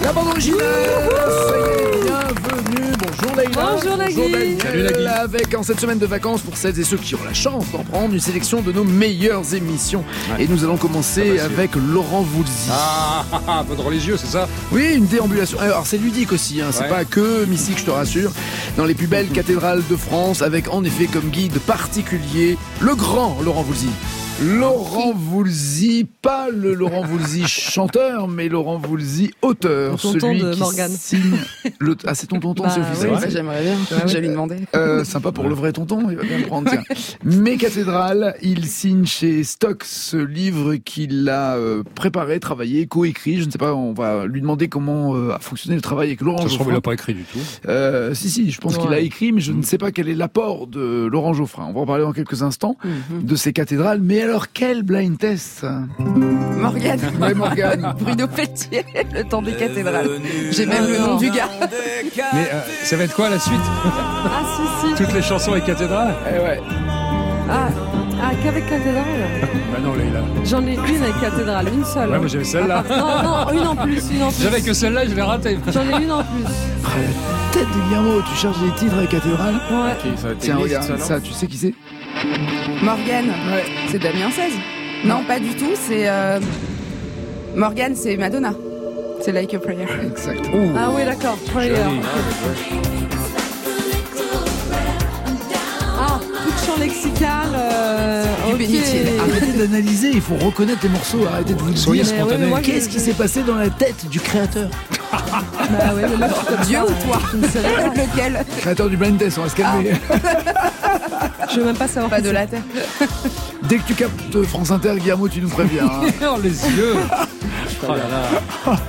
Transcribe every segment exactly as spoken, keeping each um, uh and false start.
La bande originale. Ça y est, bienvenue. Bonjour Leïla. Bonjour Nagui. Salut Nagui. Avec en cette semaine de vacances pour celles et ceux qui ont la chance d'en prendre une sélection de nos meilleures émissions. Ouais. Et nous allons commencer avec Laurent Voulzy. Ah, ah, ah, un peu de religieux, c'est ça? Oui, une déambulation. Alors c'est ludique aussi, hein. C'est ouais. pas que mystique, je te rassure. Dans les plus belles cathédrales de France, avec en effet comme guide particulier le grand Laurent Voulzy. Laurent Voulzy, pas le Laurent Voulzy chanteur, mais Laurent Voulzy auteur. Le tonton celui de qui Morgane. Signe le... Ah, c'est ton tonton, bah, c'est officiel. Oui, ça, j'aimerais bien. Ah, oui. Je vais lui demander. Euh, sympa pour le vrai tonton, il va bien le prendre. Tiens. Mes cathédrales, il signe chez Stock ce livre qu'il a euh, préparé, travaillé, coécrit. Je ne sais pas, on va lui demander comment euh, a fonctionné le travail avec Laurent Geoffrin. Ça se trouve, il Geoffrin. l'a pas écrit du tout. Euh, si, si, je pense ouais. qu'il a écrit, mais je mmh. ne sais pas quel est l'apport de Laurent Geoffrin. On va en parler dans quelques instants mmh. de ces cathédrales. Mais alors, quel blind test? Morgane. Ouais, Morgane. Bruno Pelletier, le temps des cathédrales. J'ai même ah, le nom non. du gars. Mais euh, ça va être quoi la suite? Ah si, si. Toutes les chansons avec cathédrales? Eh ouais. Ah, ah qu'avec cathédrale? Bah non, Leïla. J'en ai une avec cathédrale, une seule. Ouais, moi j'avais celle-là. Ah, non, non, une en plus, une en plus. J'avais que celle-là, je l'ai ratée. J'en ai une en plus. Ah, la tête de Guillermo, tu cherches des titres avec cathédrale? Ouais. Okay, ça va être Tiens, regarde ça, ça, tu sais qui c'est? Morgane. Ouais. C'est Damien seize. Non, pas du tout, c'est... Euh... Morgane, c'est Madonna. C'est Like a Prayer. Exact. Ouh. Ah oui, d'accord. Prayer. Ah, tout champ lexical. Euh... Du okay. bénitier. Arrêtez d'analyser, il faut reconnaître les morceaux. Arrêtez de vous dire. Soyez spontané. Ouais, qu'est-ce qui s'est passé dans la tête du créateur? Bah ouais, mais moi, Dieu ou toi? Lequel? Créateur du blind test, on va se calmer. Ah. Je veux même pas savoir. Pas de la terre. Dès que tu captes France Inter, Guillermo, tu nous préviens. Hein. Oh, les yeux. Oh là là.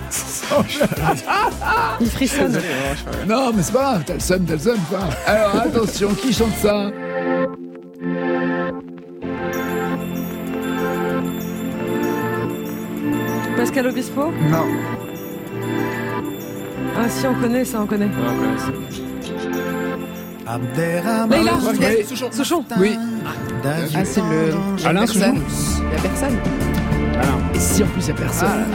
Il frissonne. Non, mais c'est pas grave, t'as le seum, t'as le seum. Quoi. Alors attention, qui chante ça? Pascal Obispo? Non. Ah si, on connaît ça, on connaît. Ouais, on connaît ça. Leïla, oui. Souchon. Souchon. Oui. Ah, c'est le... Alain Souchon. Il y a personne. Alain. Et si en plus il y a personne? Ah,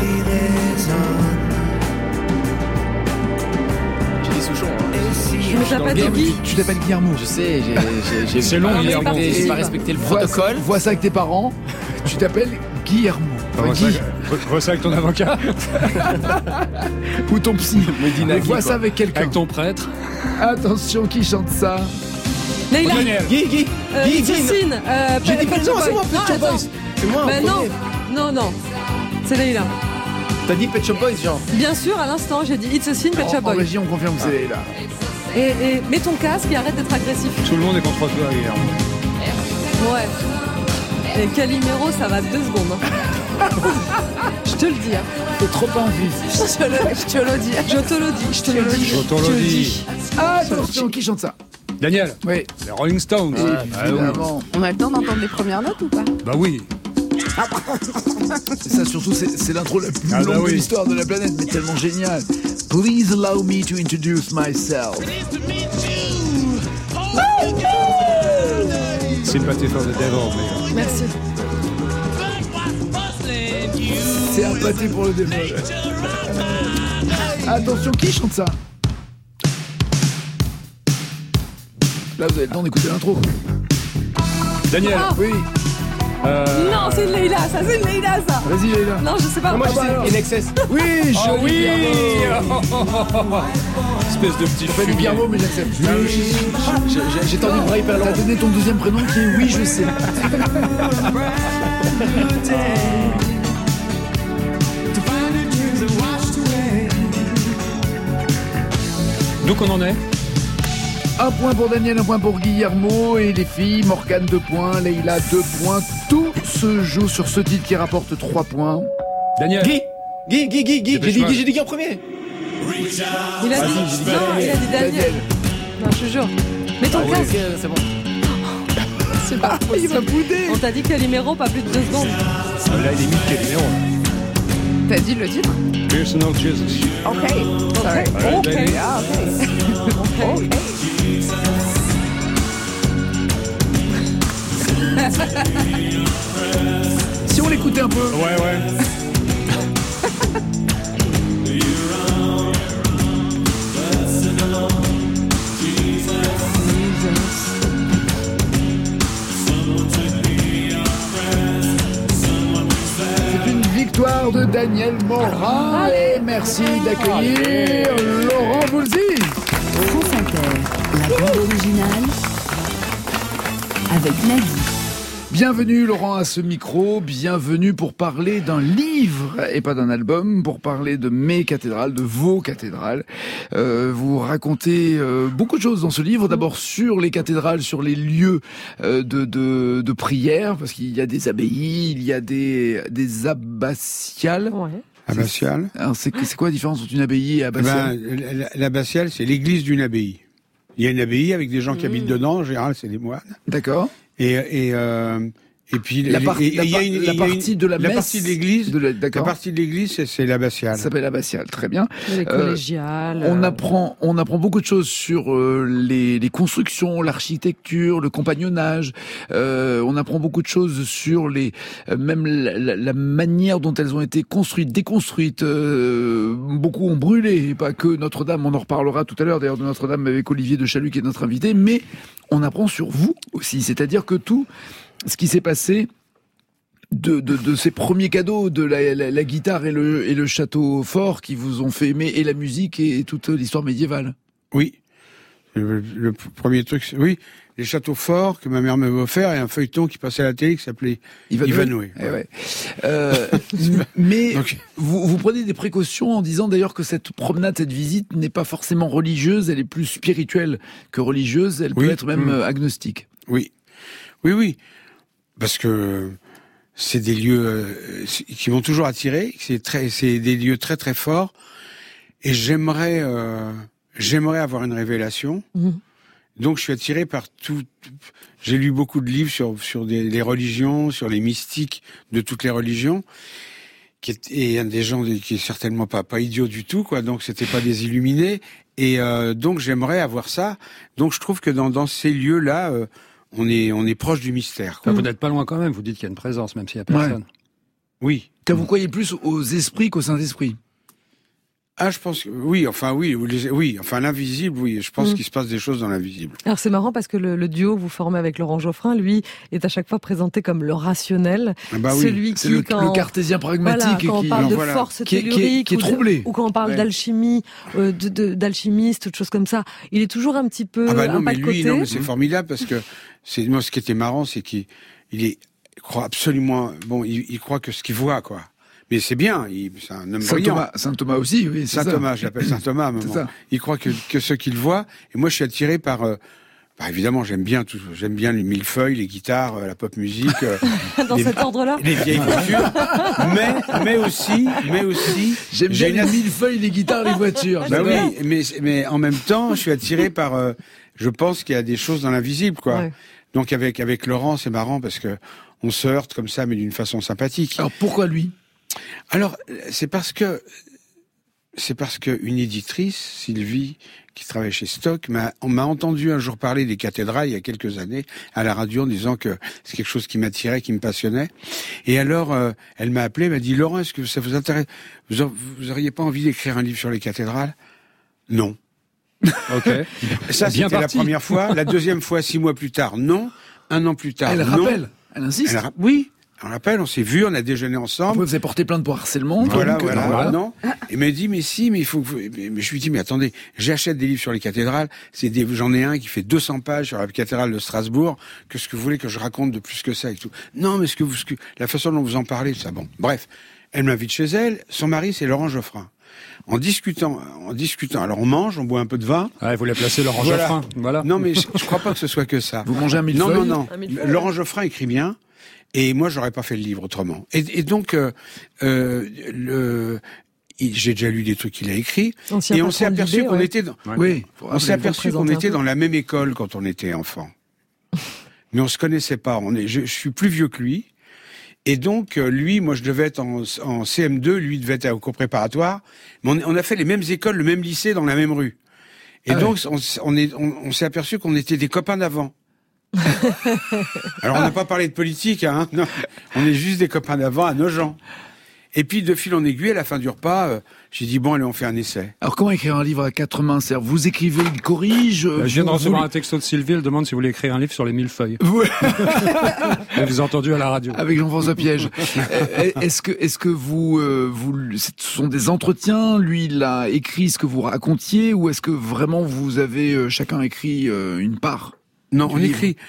J'ai dit Souchon. Hein. Je me t'appelle de qui? Tu t'appelles Guillermo. Je sais, j'ai, j'ai, j'ai c'est long, Guillermo. Guillermo. J'ai pas respecté le Vois, protocole. vois ça avec tes parents. Tu t'appelles Guillermo. Enfin, vois, Guy. ça, vois ça avec ton avocat. Ou ton psy. Medina Guy, vois quoi. ça avec quelqu'un. Avec ton prêtre. Attention, qui chante ça? Leïla. Guy, Guy, Euh, Guy, Guy. Justine. Euh, J'ai dit Pet Pet Shop Shop Boys. C'est moi, Non, Pet Shop attends. Boys. C'est moi. Bah en non, premier. non, non. C'est Leïla. T'as dit Pet Shop Boys, genre. Bien sûr, à l'instant, j'ai dit It's a Sin, Pet Shop En, en Boys. régie, on confirme que c'est là. Et, et mets ton casque et arrête d'être agressif. Tout le monde est contre toi, Guillermo. Ouais. Et Calimero, ça va deux secondes. Hein. Je te le dis. Hein. T'es trop invisible. je te le, je te le dis. Je te le dis. Je te le dis. Je te le dis. Attention, qui chante ça? Daniel. Oui. Les Rolling Stones. Oui, Ah, oui. évidemment. On a le temps d'entendre les premières notes ou pas? Bah oui. C'est ça, surtout, c'est, c'est l'intro la plus Ah bah longue oui. de l'histoire de la planète, mais tellement géniale. Please allow me to introduce myself. Sympathy for the devil. Mais... Merci. C'est un pâté pour le démon. Attention, qui chante ça? Là, vous avez le temps d'écouter l'intro. Daniel. Ah. Oui. Euh... Non, c'est une Leïla. Ça, c'est une Leïla, ça. Vas-y, Leïla. Non, je sais pas. Non, moi, Ah bah je alors. sais. In Excess. Oui, Oh joli oui. Guillermo. Espèce de petit Je fais du fumier. Guillermo, mais j'accepte. Ah, oui. J'ai, j'ai, j'ai tendu le bras hyper T'as long. donné ton deuxième prénom qui est oui, je sais. Donc on en est. Un point pour Daniel, un point pour Guillermo. Et les filles, Morgane deux points, Leïla deux points. Tout se joue sur ce titre qui rapporte trois points. Daniel. Guy, Guy, Guy, Guy, Guy. J'ai dit Guy, j'ai dit Guy en premier. Il a dit. Non, il a dit Daniel. Non, je te jure. Mets ton Ok, casque. c'est bon. C'est pas Il possible. va bouder. On t'a dit Calimero, pas plus de deux secondes. Là, il est mis quel numéro? T'as dit le titre? Personal Jesus. Ok. Sorry. Ok. Ah, ok. Ok. Si on l'écoutait un peu. Ouais, ouais. Daniel Morin. Et merci d'accueillir Laurent Voulzy. France Inter, la bande originale avec Nagui. Bienvenue Laurent à ce micro, bienvenue pour parler d'un livre et pas d'un album, pour parler de mes cathédrales, de vos cathédrales. Euh, vous racontez euh, beaucoup de choses dans ce livre, d'abord sur les cathédrales, sur les lieux euh, de, de, de prière, parce qu'il y a des abbayes, il y a des, des abbatiales. Ouais. Abbatiale. Alors c'est, c'est quoi la différence entre une abbaye et abbatiale? Ben, l'abbatiale, c'est l'église d'une abbaye. Il y a une abbaye avec des gens qui Mmh. habitent dedans, en général c'est des moines. D'accord. Et, et, euh, et puis La, par- et- et la, il y a par- une- la il y a une- partie de la la messe, partie de l'église, de la, la d'accord. partie de l'église, c'est, c'est l'abbatiale. Ça s'appelle abbatiale, très bien. Les Euh, collégiales. On euh, apprend, on apprend beaucoup de choses sur euh, les, les constructions, l'architecture, le compagnonnage. Euh, on apprend beaucoup de choses sur les, euh, même la, la, la manière dont elles ont été construites, déconstruites. Euh, beaucoup ont brûlé, et pas que Notre-Dame. On en reparlera tout à l'heure d'ailleurs de Notre-Dame avec Olivier de Chalut qui est notre invité. Mais on apprend sur vous aussi, c'est-à-dire que tout ce qui s'est passé. De, de, de ces premiers cadeaux, de la, la, la guitare et le, et le château fort qui vous ont fait aimer, et la musique et toute l'histoire médiévale. Oui. Le, le premier truc, c'est, oui, les châteaux forts que ma mère m'avait offert et un feuilleton qui passait à la télé qui s'appelait Ivanhoé. Eh ouais. euh, mais Donc, vous, vous prenez des précautions en disant d'ailleurs que cette promenade, cette visite n'est pas forcément religieuse, elle est plus spirituelle que religieuse, elle Oui. peut être même Mmh. euh, agnostique. oui. Oui, oui. Parce que c'est des lieux euh, qui m'ont toujours attiré, c'est très, c'est des lieux très très forts, et j'aimerais, euh, j'aimerais avoir une révélation. Mmh. Donc je suis attiré par tout. J'ai lu beaucoup de livres sur sur des, les religions, sur les mystiques de toutes les religions, qui est, et un des gens qui est certainement pas pas idiot du tout, quoi. Donc c'était pas des illuminés, et euh, donc j'aimerais avoir ça. Donc je trouve que dans dans ces lieux-là. Euh, On est, on est proche du mystère, quoi. Enfin, vous n'êtes pas loin quand même, vous dites qu'il y a une présence, même s'il n'y a personne. Oui. Car vous croyez plus aux esprits qu'au Saint-Esprit. Ah, je pense que, oui, enfin, oui, vous les- oui, enfin, l'invisible, oui, je pense Mm. qu'il se passe des choses dans l'invisible. Alors c'est marrant parce que le, le duo que vous formez avec Laurent Geoffrin, lui, est à chaque fois présenté comme le rationnel, Ah bah oui. celui C'est qui, le, quand, le cartésien pragmatique voilà, quand on qui, parle de voilà. force qui est- qui est- tellurique, qui est ou de- troublé. ou quand on parle Ouais. d'alchimie, euh, de, de, d'alchimiste, de choses comme ça, il est toujours un petit peu Ah bah un non, pas mais de lui, côté. non, mais c'est formidable parce que c'est, moi, ce qui était marrant, c'est qu'il, il est, il croit absolument, bon, il, il croit que ce qu'il voit, quoi. Mais c'est bien, il, c'est un homme Saint brillant. Thomas, Saint Thomas aussi, oui, c'est Saint ça. Thomas, je l'appelle Saint Thomas, à un C'est moment. ça. Il croit que, que ce qu'il voit, et moi, je suis attiré par, euh, bah, évidemment, j'aime bien tout, j'aime bien les millefeuilles, les guitares, euh, la pop musique, euh, Dans les- cet ordre-là. les vieilles voitures, mais, mais aussi, mais aussi, J'aime j'ai bien une les millefeuilles, les guitares, les voitures. Bah j'adore. oui, mais, mais en même temps, je suis attiré par, euh, je pense qu'il y a des choses dans l'invisible, quoi. Ouais. Donc avec, avec Laurent, c'est marrant parce que on se heurte comme ça, mais d'une façon sympathique. Alors pourquoi lui? Alors, c'est parce que, c'est parce que une éditrice, Sylvie, qui travaille chez Stock, m'a, on m'a entendu un jour parler des cathédrales il y a quelques années à la radio en disant que c'est quelque chose qui m'attirait, qui me passionnait. Et alors, euh, elle m'a appelé, elle m'a dit, Laurent, est-ce que ça vous intéresse? Vous, a- vous auriez pas envie d'écrire un livre sur les cathédrales? Non. Ok. Ça, Bien c'était la parti. première fois. La deuxième fois, six mois plus tard, non. Un an plus tard, Elle non. rappelle, elle insiste. Elle ra- oui, on rappelle, on s'est vu, on a déjeuné Après, ensemble. vous avez porté plainte pour harcèlement. Voilà, donc, euh, voilà, voilà. non. Il m'a dit, mais si, mais il faut que vous... Mais mais je lui dis, mais attendez, j'achète des livres sur les cathédrales, c'est des... j'en ai un qui fait deux cents pages sur la cathédrale de Strasbourg, qu'est-ce que vous voulez que je raconte de plus que ça et tout. Non, mais ce que vous... ce que... la façon dont vous en parlez, tout ça, bon. Bref. Elle m'invite chez elle, son mari, c'est Laurent Geoffrin. En discutant, en discutant, alors on mange, on boit un peu de vin. Ouais, vous l'avez placé Laurent Voilà. Geoffrin. Voilà. Non, mais je, je crois pas que ce soit que ça. Vous mangez un millefeuille? Non, non, non. Un millefeuille, Laurent ouais. Geoffrin écrit bien, et moi, j'aurais pas fait le livre autrement. Et, et donc, euh, euh, le, il- j'ai déjà lu des trucs qu'il a écrits, Ancien et on s'est patron de aperçu l'idée, qu'on ouais. était dans, Ouais. Oui. on s'est aperçu qu'on présenter un était peu. dans la même école quand on était enfant. Mais on se connaissait pas. On est, je, je suis plus vieux que lui. Et donc, euh, lui, moi, je devais être en, en C M deux, lui devait être au cours préparatoire. Mais on, on a fait les mêmes écoles, le même lycée, dans la même rue. Et Ah donc, on, s- on, est, on, on s'est aperçu qu'on était des copains d'avant. Alors, on n'a pas parlé de politique, hein. Non, on est juste des copains d'avant à nos gens. Et puis, de fil en aiguille, à la fin du repas, euh, j'ai dit, bon, allez, on fait un essai. Alors, comment écrire un livre à quatre mains? C'est-à-dire, vous écrivez, il corrige. Je viens de vous- recevoir vous- un texto de Sylvie, elle demande si vous voulez écrire un livre sur les mille feuilles. vous- Elle vous a entendu à la radio. Avec Jean-François Piège. Euh, Est-ce que, est-ce que vous, euh, vous, ce sont des entretiens? Lui, il a écrit ce que vous racontiez, ou est-ce que vraiment vous avez euh, chacun écrit euh, une part? Non, Du on livre. écrit.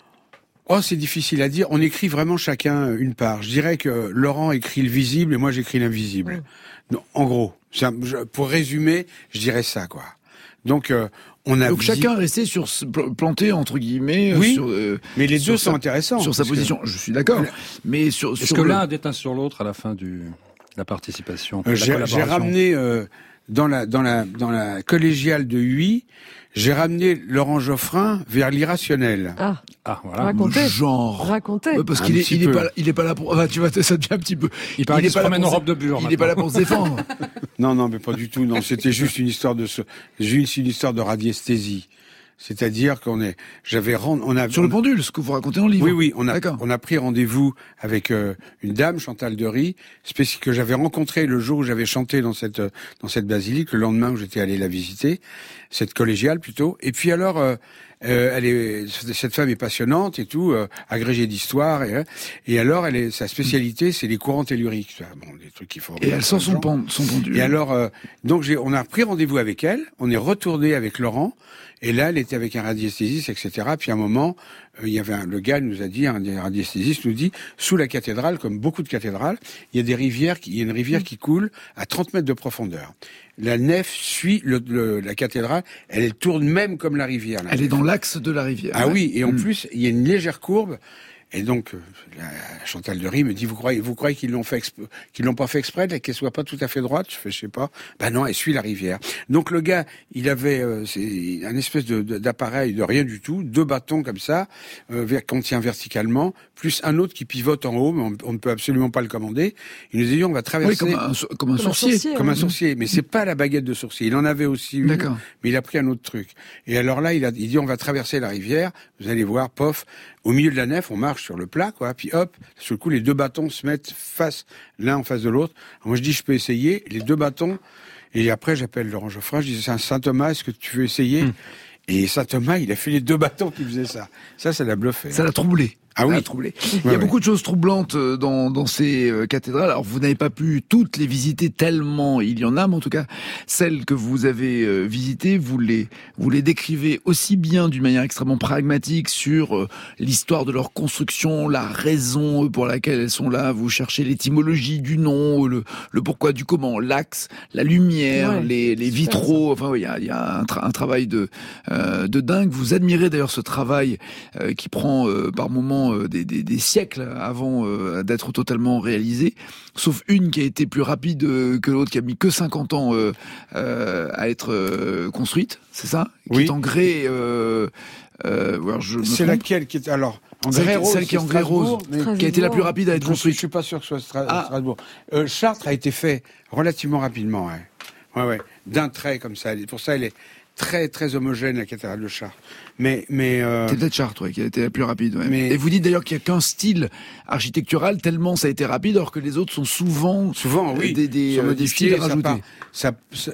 Oh, c'est difficile à dire. On écrit vraiment chacun une part. Je dirais que Laurent écrit le visible et moi j'écris l'invisible. Non, en gros, c'est un- je- pour résumer, je dirais ça, quoi. Donc, euh, on a Donc visi- chacun restait sur ce- pl- planté entre guillemets euh, Oui, sur, euh, mais les sur deux sa- sont intéressants. sur sa parce que- position. Je suis d'accord. Mais sur, Est-ce sur que le- l'un a déteint sur l'autre à la fin du, de la participation, de Euh, la J'ai j'ai collaboration? ramené euh, dans la dans la dans la collégiale de Huy, j'ai ramené Laurent Geoffrin vers l'irrationnel. Ah, Ah, voilà. racontez. genre. Racontez. Ouais, parce Un qu'il est, petit il est peu. pas, il est pas là pour. Ah, tu vois, ça devient un petit peu. Il paraît est qu'il se pas là promène pour en se- robe de bure. Il est pas là pour se défendre. Non, non, mais pas du tout. Non, c'était juste une histoire de ce, juste une histoire de radiesthésie. C'est-à-dire qu'on est, j'avais rend, on a Sur le on- pendule, ce que vous racontez dans le livre. Oui, oui, on a, D'accord. on a pris rendez-vous avec euh, une dame, Chantal Dery, spéci- que j'avais rencontrée le jour où j'avais chanté dans cette euh, dans cette basilique, le lendemain où j'étais allé la visiter, cette collégiale plutôt. Et puis alors, euh, euh, elle est, cette femme est passionnante et tout, euh, agrégée d'histoire, et, euh, et alors, elle est, sa spécialité, c'est les courants telluriques, bon, des trucs qu'il faut. Et elle sort son, pen- son pendule. Et alors, euh, donc j'ai, on a pris rendez-vous avec elle, on est retourné avec Laurent, et là, elle était avec un radiesthésiste, et cetera. Puis à un moment, euh, il y avait un, le gars nous a dit, un des radiesthésistes nous dit, sous la cathédrale, comme beaucoup de cathédrales, il y a des rivières, qui, il y a une rivière qui coule à trente mètres de profondeur. La nef suit le, le- la cathédrale, elle, elle tourne même comme la rivière. la Elle est nef. dans l'axe de la rivière. Ah ouais. oui, et en Mm. plus, il y a une légère courbe. Et donc, euh, la Chantal Dery me dit, vous croyez, vous croyez qu'ils l'ont fait, exp- qu'ils l'ont pas fait exprès, qu'elle soit pas tout à fait droite? Je fais, je sais pas. Ben non, elle suit la rivière. Donc le gars, il avait, euh, c'est un espèce de, de- d'appareil de rien du tout, deux bâtons comme ça, euh, vers- qu'on tient verticalement, plus un autre qui pivote en haut, mais on, on ne peut absolument pas le commander. Il nous a dit, on va traverser. Oui, comme un, so- comme un Comme un sourcier. sourcier. Comme un ouais. sourcier, mais c'est pas la baguette de sourcier. Il en avait aussi une, D'accord. mais il a pris un autre truc. Et alors là, il a il dit on va traverser la rivière. Vous allez voir, pof, au milieu de la nef, on marche sur le plat, quoi. Puis hop, sur le coup, les deux bâtons se mettent face l'un en face de l'autre. Alors moi, je dis je peux essayer. Les deux bâtons. Et après, j'appelle Laurent Geoffrin. Je dis c'est un Saint Thomas. Est-ce que tu veux essayer? Hmm. Et Saint Thomas, il a fait les deux bâtons qui faisaient ça. Ça, ça l'a bluffé. Ça l'a troublé. Ah Ça oui. l'a troublé. Il y a Ouais, beaucoup de choses troublantes euh, dans, dans ces euh, cathédrales. Alors, vous n'avez pas pu toutes les visiter tellement il y en a, mais en tout cas, celles que vous avez euh, visitées, vous les, vous les décrivez aussi bien d'une manière extrêmement pragmatique sur euh, l'histoire de leur construction, la raison pour laquelle elles sont là. Vous cherchez l'étymologie du nom, le, le pourquoi du comment, l'axe, la lumière, Ouais, les, les super, vitraux. Enfin, oui, il y a, il y a un, tra- un travail de, euh, de dingue. Vous admirez d'ailleurs ce travail euh, qui prend euh, par moments euh, des, des, des siècles avant euh, d'être totalement réalisé, sauf une qui a été plus rapide euh, que l'autre, qui a mis que cinquante ans euh, euh, à être euh, construite, c'est ça? Qui Oui. est en grès... Euh, euh, alors je me C'est trompe. laquelle qui est alors en Celle grès qui- rose, celle qui est en c'est grès rose. Strasbourg, mais- Qui a été la plus rapide à être Je suis, je construite. suis pas sûr que ce soit Stra- Ah. Strasbourg. Euh, Chartres a été fait relativement rapidement, ouais. Ouais, ouais. D'un trait comme ça. Pour ça, elle est très, très homogène, la cathédrale de Chartres. Mais, mais, euh, C'est peut-être Chartres, ouais, qui a été la plus rapide. Ouais. Mais- Et vous dites d'ailleurs qu'il n'y a qu'un style architectural tellement ça a été rapide, alors que les autres sont souvent, souvent, oui, des, des, sont euh, des modifiés, styles ça rajoutés. part, ça, ça,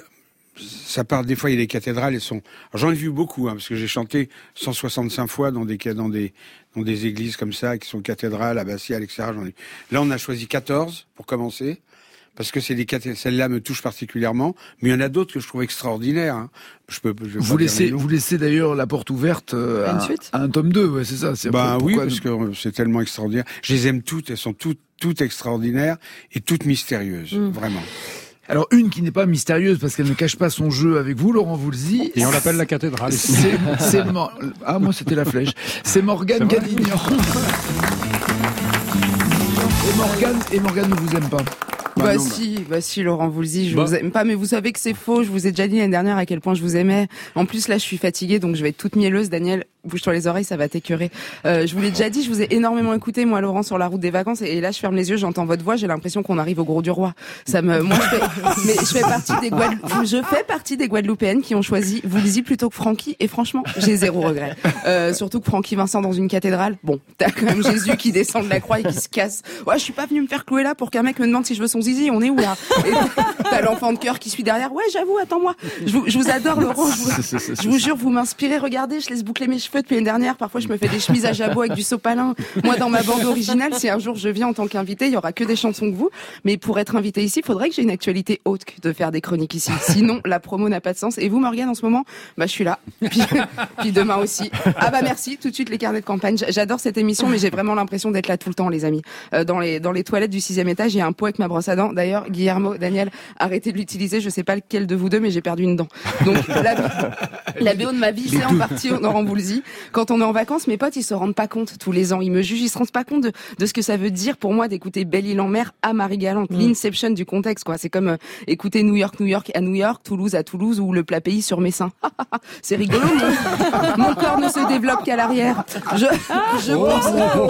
ça part, des fois, il y a des cathédrales, elles sont, alors, j'en ai vu beaucoup, hein, parce que j'ai chanté cent soixante-cinq fois dans des, dans des, dans des églises comme ça, qui sont cathédrales, abbatiales, et cetera. J'en ai... Là, on a choisi quatorze, pour commencer. Parce que c'est des cathé- celle-là me touche particulièrement, mais il y en a d'autres que je trouve extraordinaires. Hein. Je peux, je vais Vous pas dire laissez, les noms. vous laissez d'ailleurs la porte ouverte euh, À une à, suite à un tome deux, ouais, c'est ça. C'est Bah pourquoi- oui, pourquoi- parce que euh, c'est tellement extraordinaire. Je les aime toutes, elles sont toutes, toutes extraordinaires et toutes mystérieuses, Mm. vraiment. Alors une qui n'est pas mystérieuse parce qu'elle ne cache pas son jeu avec vous, Laurent Voulzy. Et on l'appelle la cathédrale. ici. C'est, c'est Mor- ah moi c'était la flèche. C'est Morgane C'est vrai Cadignan. Et Morgane, et Morgane ne vous aime pas. Bah, non, si, bah si, Laurent Voulzy, je Bah. vous aime pas, mais vous savez que c'est faux. Je vous ai déjà dit l'année dernière à quel point je vous aimais. En plus, là, je suis fatiguée, donc je vais être toute mielleuse, Daniel. bouge-toi les oreilles, ça va t'écœurer. Euh, je vous l'ai déjà dit, je vous ai énormément écouté, moi, Laurent, sur la route des vacances, et là, je ferme les yeux, j'entends votre voix, j'ai l'impression qu'on arrive au Gros du Roi. Ça me, moi, je fais, mais je fais partie des Guadeloup... je fais partie des Guadeloupéennes qui ont choisi Woolsey plutôt que Francky, et franchement, j'ai zéro regret. Euh, surtout que Francky Vincent dans une cathédrale, bon, t'as quand même Jésus qui descend de la croix et qui se casse. Ouais, je suis pas venu me faire clouer là pour qu'un mec me demande si je veux son zizi, on est où là? Et t'as l'enfant de cœur qui suit derrière, ouais, j'avoue, attends-moi. Je vous, je vous adore, Laurent, je vous, je vous jure, vous m'inspirez, regardez, je laisse boucler mes cheveux depuis l'année dernière, parfois je me fais des chemises à jabot avec du sopalin. Moi, dans ma bande originale, si un jour je viens en tant qu'invité, il y aura que des chansons que vous, mais pour être invité ici, il faudrait que j'ai une actualité haute que de faire des chroniques ici. Sinon, la promo n'a pas de sens. Et vous, Morgane, en ce moment, bah, je suis là. Puis, puis demain aussi. Ah bah merci, tout de suite les carnets de campagne. J'adore cette émission, mais j'ai vraiment l'impression d'être là tout le temps, les amis. Euh, dans les dans les toilettes du sixième étage, il y a un pot avec ma brosse à dents. D'ailleurs, Guillermo, Daniel, arrêtez de l'utiliser. Je sais pas lequel de vous deux, mais j'ai perdu une dent. Donc la, la B O de ma vie, c'est en partie Laurent Woolsey. Quand on est en vacances, mes potes, ils se rendent pas compte tous les ans. Ils me jugent, ils se rendent pas compte de, de ce que ça veut dire pour moi d'écouter Belle-Île-en-Mer à Marie-Galante. Mmh. L'Inception du contexte, quoi. C'est comme euh, écouter New York, New York à New York, Toulouse à Toulouse ou le plat pays sur mes seins. C'est rigolo. Mon, mon corps ne se développe qu'à l'arrière. Je, je oh, pense, oh,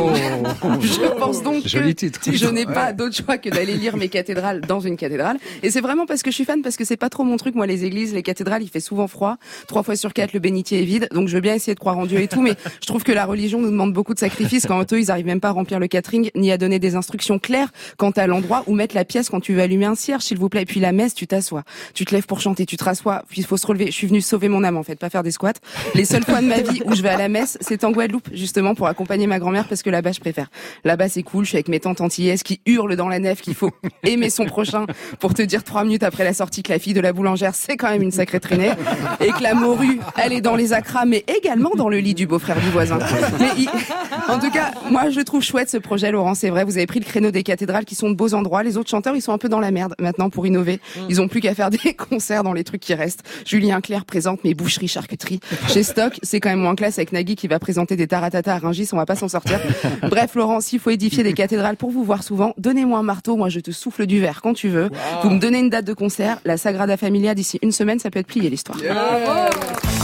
oh. je pense donc Joli que titre. je n'ai pas d'autre choix que d'aller lire mes cathédrales dans une cathédrale. Et c'est vraiment parce que je suis fan, parce que c'est pas trop mon truc, moi, les églises, les cathédrales, il fait souvent froid. Trois fois sur quatre, le bénitier est vide. Donc je veux bien essayer de croire en Dieu et tout, mais je trouve que la religion nous demande beaucoup de sacrifices quand eux, ils arrivent même pas à remplir le catering, ni à donner des instructions claires quant à l'endroit où mettre la pièce quand tu veux allumer un cierge, s'il vous plaît. Et puis la messe, tu t'assois. Tu te lèves pour chanter, tu te rassois, puis il faut se relever. Je suis venue sauver mon âme, en fait, pas faire des squats. Les seules fois de ma vie où je vais à la messe, c'est en Guadeloupe, justement, pour accompagner ma grand-mère, parce que là-bas, je préfère. Là-bas, c'est cool, je suis avec mes tantes antillaises qui hurlent dans la nef qu'il faut aimer son prochain, pour te dire trois minutes après la sortie que la fille de la boulangère, c'est quand même une sacrée traînée, et que la morue, elle est dans les acras, mais également dans le lit du beau-frère du voisin. Mais il... en tout cas, moi, je trouve chouette ce projet, Laurent, c'est vrai, vous avez pris le créneau des cathédrales qui sont de beaux endroits. Les autres chanteurs, ils sont un peu dans la merde maintenant pour innover. Ils ont plus qu'à faire des concerts dans les trucs qui restent. Julien Clerc présente mes boucheries charcuteries. Chez Stock, c'est quand même moins classe avec Nagui qui va présenter des taratata à Rungis, on va pas s'en sortir. Bref, Laurent, s'il faut édifier des cathédrales pour vous voir souvent, donnez-moi un marteau, moi je te souffle du verre quand tu veux. Wow. Vous me donnez une date de concert, la Sagrada Familia d'ici une semaine, ça peut être plié l'histoire. Yeah. Bravo.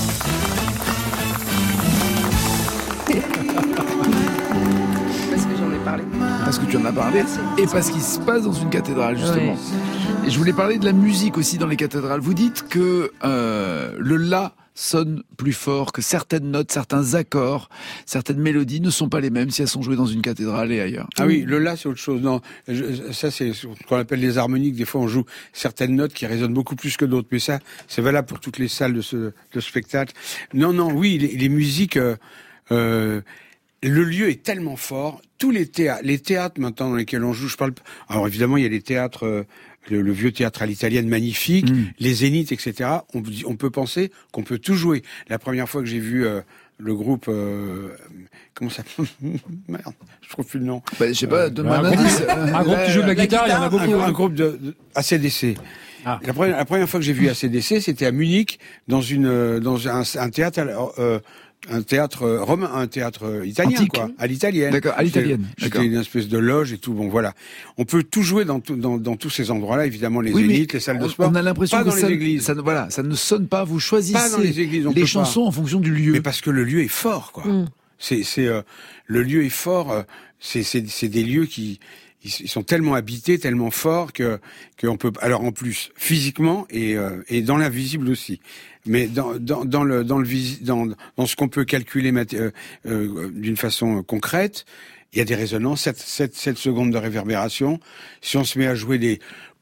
Parce que j'en ai parlé. Parce que tu en as parlé. Merci. Et parce qu'il se passe dans une cathédrale, justement. Ouais. Et je voulais parler de la musique aussi dans les cathédrales. Vous dites que euh, le la sonne plus fort, que certaines notes, certains accords, certaines mélodies ne sont pas les mêmes si elles sont jouées dans une cathédrale et ailleurs. Ah oui, le la c'est autre chose. Non, je, ça c'est ce qu'on appelle les harmoniques. Des fois on joue certaines notes qui résonnent beaucoup plus que d'autres, mais ça c'est valable pour toutes les salles de ce de spectacle. Non, non, oui, les, les musiques. Euh, euh, le lieu est tellement fort. Tous les théâtres, les théâtres maintenant dans lesquels on joue, je parle. Alors évidemment, il y a les théâtres. Euh, Le, le vieux théâtre à l'italienne magnifique, mmh. les zéniths, et cetera. On, on peut penser qu'on peut tout jouer. La première fois que j'ai vu euh, le groupe, euh, comment ça s'appelle? Merde, je trouve plus le nom. Bah, je sais pas, donne-moi un, un indice. Un, un groupe qui joue de la, la guitare, il y en a beaucoup. Un, un groupe de, de A C D C. Ah. La, première, la première fois que j'ai vu A C D C, c'était à Munich, dans une, dans un, un théâtre. Euh, un théâtre romain, un théâtre italien, Antique. Quoi, à l'italienne. D'accord, à l'italienne. C'était une espèce de loge et tout. Bon, voilà. On peut tout jouer dans, tout, dans, dans tous ces endroits-là, évidemment, les oui, zéniths, les salles de sport. On a l'impression pas que dans ça, les églises. Ça, voilà, ça ne sonne pas. Vous choisissez pas dans les, églises, on les peut chansons pas. En fonction du lieu. Mais parce que le lieu est fort, quoi. Mm. C'est, c'est euh, le lieu est fort. Euh, c'est, c'est, c'est des lieux qui ils sont tellement habités, tellement forts que qu'on peut. Alors en plus, physiquement et euh, et dans l'invisible aussi. Mais dans, dans, dans le dans le dans, dans ce qu'on peut calculer euh, euh, d'une façon concrète, il y a des résonances, sept secondes de réverbération. Si on se met à jouer des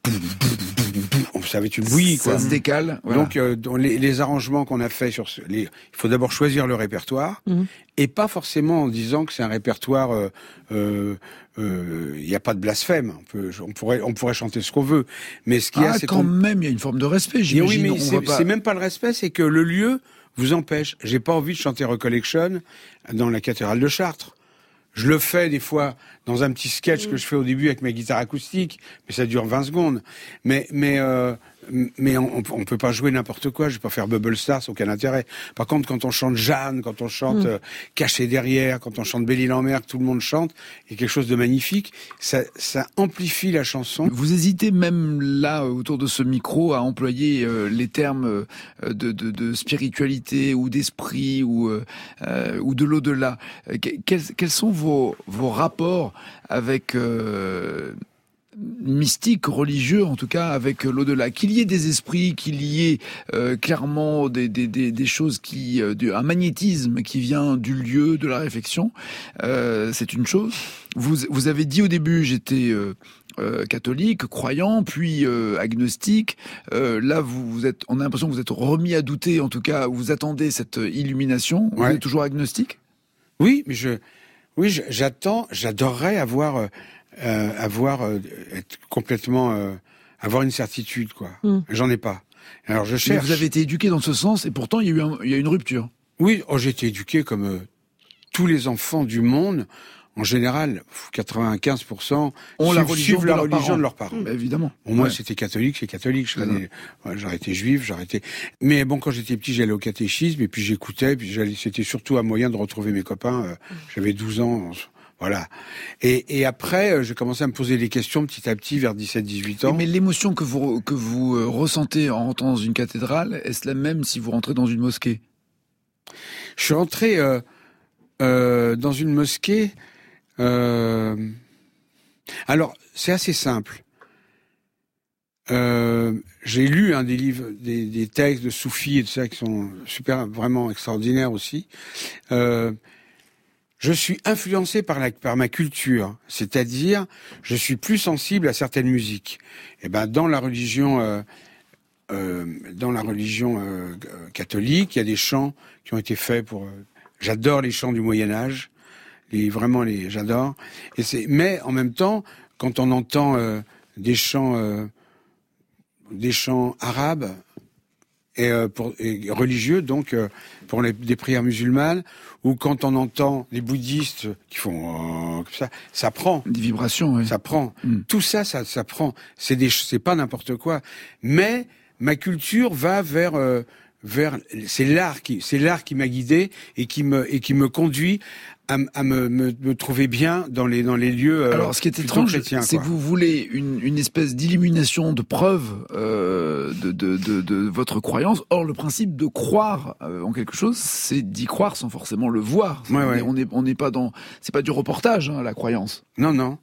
ça va être une bouillie, quoi. Ça se décale. Voilà. Donc, euh, dans les, les arrangements qu'on a fait sur ce, les, il faut d'abord choisir le répertoire, mmh. et pas forcément en disant que c'est un répertoire. Il euh, euh, n'y euh, a pas de blasphème. On, peut, on pourrait, on pourrait chanter ce qu'on veut, mais ce qu'il y a, ah, c'est quand même, il y a une forme de respect. J'imagine. Oui, mais c'est, pas... c'est même pas le respect, c'est que le lieu vous empêche. J'ai pas envie de chanter Recollection dans la cathédrale de Chartres. Je le fais des fois dans un petit sketch mmh. que je fais au début avec ma guitare acoustique, mais ça dure vingt secondes. Mais mais euh, mais on, on peut pas jouer n'importe quoi. Je vais pas faire Bubble Stars, aucun intérêt. Par contre, quand on chante Jeanne, quand on chante mmh. euh, Caché derrière, quand on chante Belle-Île-en-Mer, que tout le monde chante, il y a quelque chose de magnifique. Ça, ça amplifie la chanson. Vous hésitez même là, autour de ce micro, à employer euh, les termes euh, de, de, de spiritualité ou d'esprit ou, euh, ou de l'au-delà. Quels, quels sont vos, vos rapports avec... Euh, mystique, religieux, en tout cas, avec l'au-delà. Qu'il y ait des esprits, qu'il y ait euh, clairement des, des, des, des choses qui... Euh, un magnétisme qui vient du lieu, de la réflexion, euh, c'est une chose. Vous, vous avez dit au début, j'étais... Euh, Euh, catholique, croyant, puis euh, agnostique. Euh, là, vous, vous êtes, on a l'impression que vous êtes remis à douter, en tout cas, vous attendez cette illumination. Vous ouais. êtes toujours agnostique ? Oui, mais je, oui, je, j'attends, j'adorerais avoir, euh, avoir, euh, être complètement, euh, avoir une certitude, quoi. Mm. J'en ai pas. Alors je cherche. Mais vous avez été éduqué dans ce sens, et pourtant il y a eu, un, il y a une rupture. Oui, oh, j'ai été éduqué comme euh, tous les enfants du monde. En général, quatre-vingt-quinze pour cent ont la religion, suivent de, la leur religion de leurs parents. Mmh, évidemment. Bon, moi, ouais. c'était catholique, c'est catholique. Je connais, ouais, j'aurais été juif, j'aurais été... Mais bon, quand j'étais petit, j'allais au catéchisme, et puis j'écoutais, puis j'allais... c'était surtout un moyen de retrouver mes copains. Euh, j'avais douze ans, voilà. Et, et après, j'ai commencé à me poser des questions petit à petit, vers dix-sept dix-huit ans. Mais l'émotion que vous, que vous euh, ressentez en rentrant dans une cathédrale, est-ce la même si vous rentrez dans une mosquée ? Je suis rentré euh, euh, dans une mosquée... Euh... Alors, c'est assez simple. Euh, j'ai lu un des livres, des, des textes de soufis et de ça qui sont super, vraiment extraordinaires aussi. Euh, je suis influencé par la, par ma culture, c'est-à-dire, je suis plus sensible à certaines musiques. Et ben, dans la religion, euh, euh, dans la religion euh, catholique, il y a des chants qui ont été faits pour. Euh, j'adore les chants du Moyen Âge. Les, vraiment, les, j'adore. Et c'est, mais en même temps, quand on entend euh, des chants, euh, des chants arabes et, euh, pour, et religieux, donc euh, pour les, des prières musulmanes, ou quand on entend les bouddhistes qui font oh, comme ça, ça prend. Des vibrations, oui. Ça prend. Mm. Tout ça, ça, ça prend. C'est des, c'est pas n'importe quoi. Mais ma culture va vers. Euh, vers c'est l'art qui c'est l'art qui m'a guidé et qui me et qui me conduit à, à me, me me trouver bien dans les dans les lieux euh, alors ce qui est étrange chrétiens, c'est quoi. Que vous voulez une une espèce d'illumination de preuve euh, de, de de de votre croyance. Or le principe de croire euh, en quelque chose, c'est d'y croire sans forcément le voir. Ouais, on, ouais. Est, on est on n'est pas dans c'est pas du reportage hein, la croyance. Non non.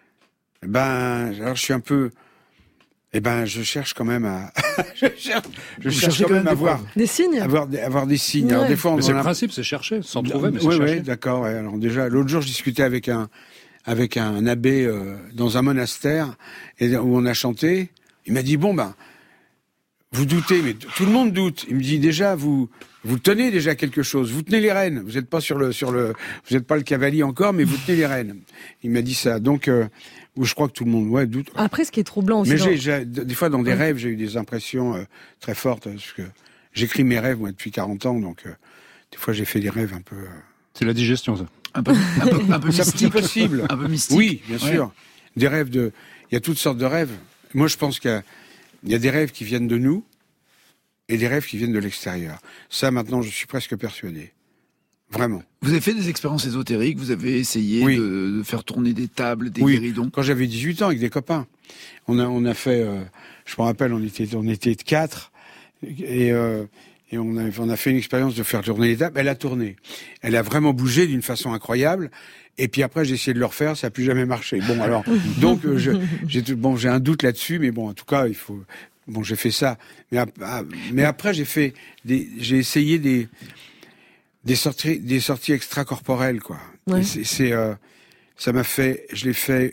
Ben alors je suis un peu Eh ben, je cherche quand même à, je cherche, je cherche quand même à avoir des signes, avoir des, avoir des signes. Ouais. Alors des fois, on mais c'est a... le principe, c'est chercher, sans trouver, mais c'est ouais, chercher. Ouais, d'accord. Ouais. Alors déjà, l'autre jour, je discutais avec un avec un abbé euh, dans un monastère et où on a chanté. Il m'a dit bon ben, vous doutez, mais tout le monde doute. Il me dit déjà vous vous tenez déjà quelque chose. Vous tenez les rênes. Vous n'êtes pas sur le sur le vous n'êtes pas le cavalier encore, mais vous tenez les rênes. Il m'a dit ça. Donc euh, où je crois que tout le monde ouais, doute. Après, ce qui est troublant aussi. Mais dans... j'ai, j'ai, des fois, dans des ouais. rêves, j'ai eu des impressions euh, très fortes, parce que j'écris mes rêves, moi, depuis quarante ans, donc euh, des fois, j'ai fait des rêves un peu... Euh... C'est la digestion, ça. Un peu, un peu, un peu mystique. C'est possible. Un peu mystique. Oui, bien ouais. sûr. Des rêves de... Il y a toutes sortes de rêves. Moi, je pense qu'il y a, il y a des rêves qui viennent de nous, et des rêves qui viennent de l'extérieur. Ça, maintenant, je suis presque persuadé. Vraiment. Vous avez fait des expériences ésotériques, vous avez essayé oui. de, de faire tourner des tables, des oui. guéridons. Quand j'avais dix-huit ans avec des copains, on a on a fait, euh, je me rappelle, on était on était quatre et euh, et on a on a fait une expérience de faire tourner les tables. Elle a tourné, elle a vraiment bougé d'une façon incroyable. Et puis après j'ai essayé de le refaire, ça a plus jamais marché. Bon alors donc euh, je, j'ai bon j'ai un doute là-dessus, mais bon en tout cas il faut bon j'ai fait ça. Mais mais après j'ai fait des j'ai essayé des Des sorties, des sorties extracorporelles, quoi. Ouais. C'est, c'est euh, ça m'a fait, je l'ai fait,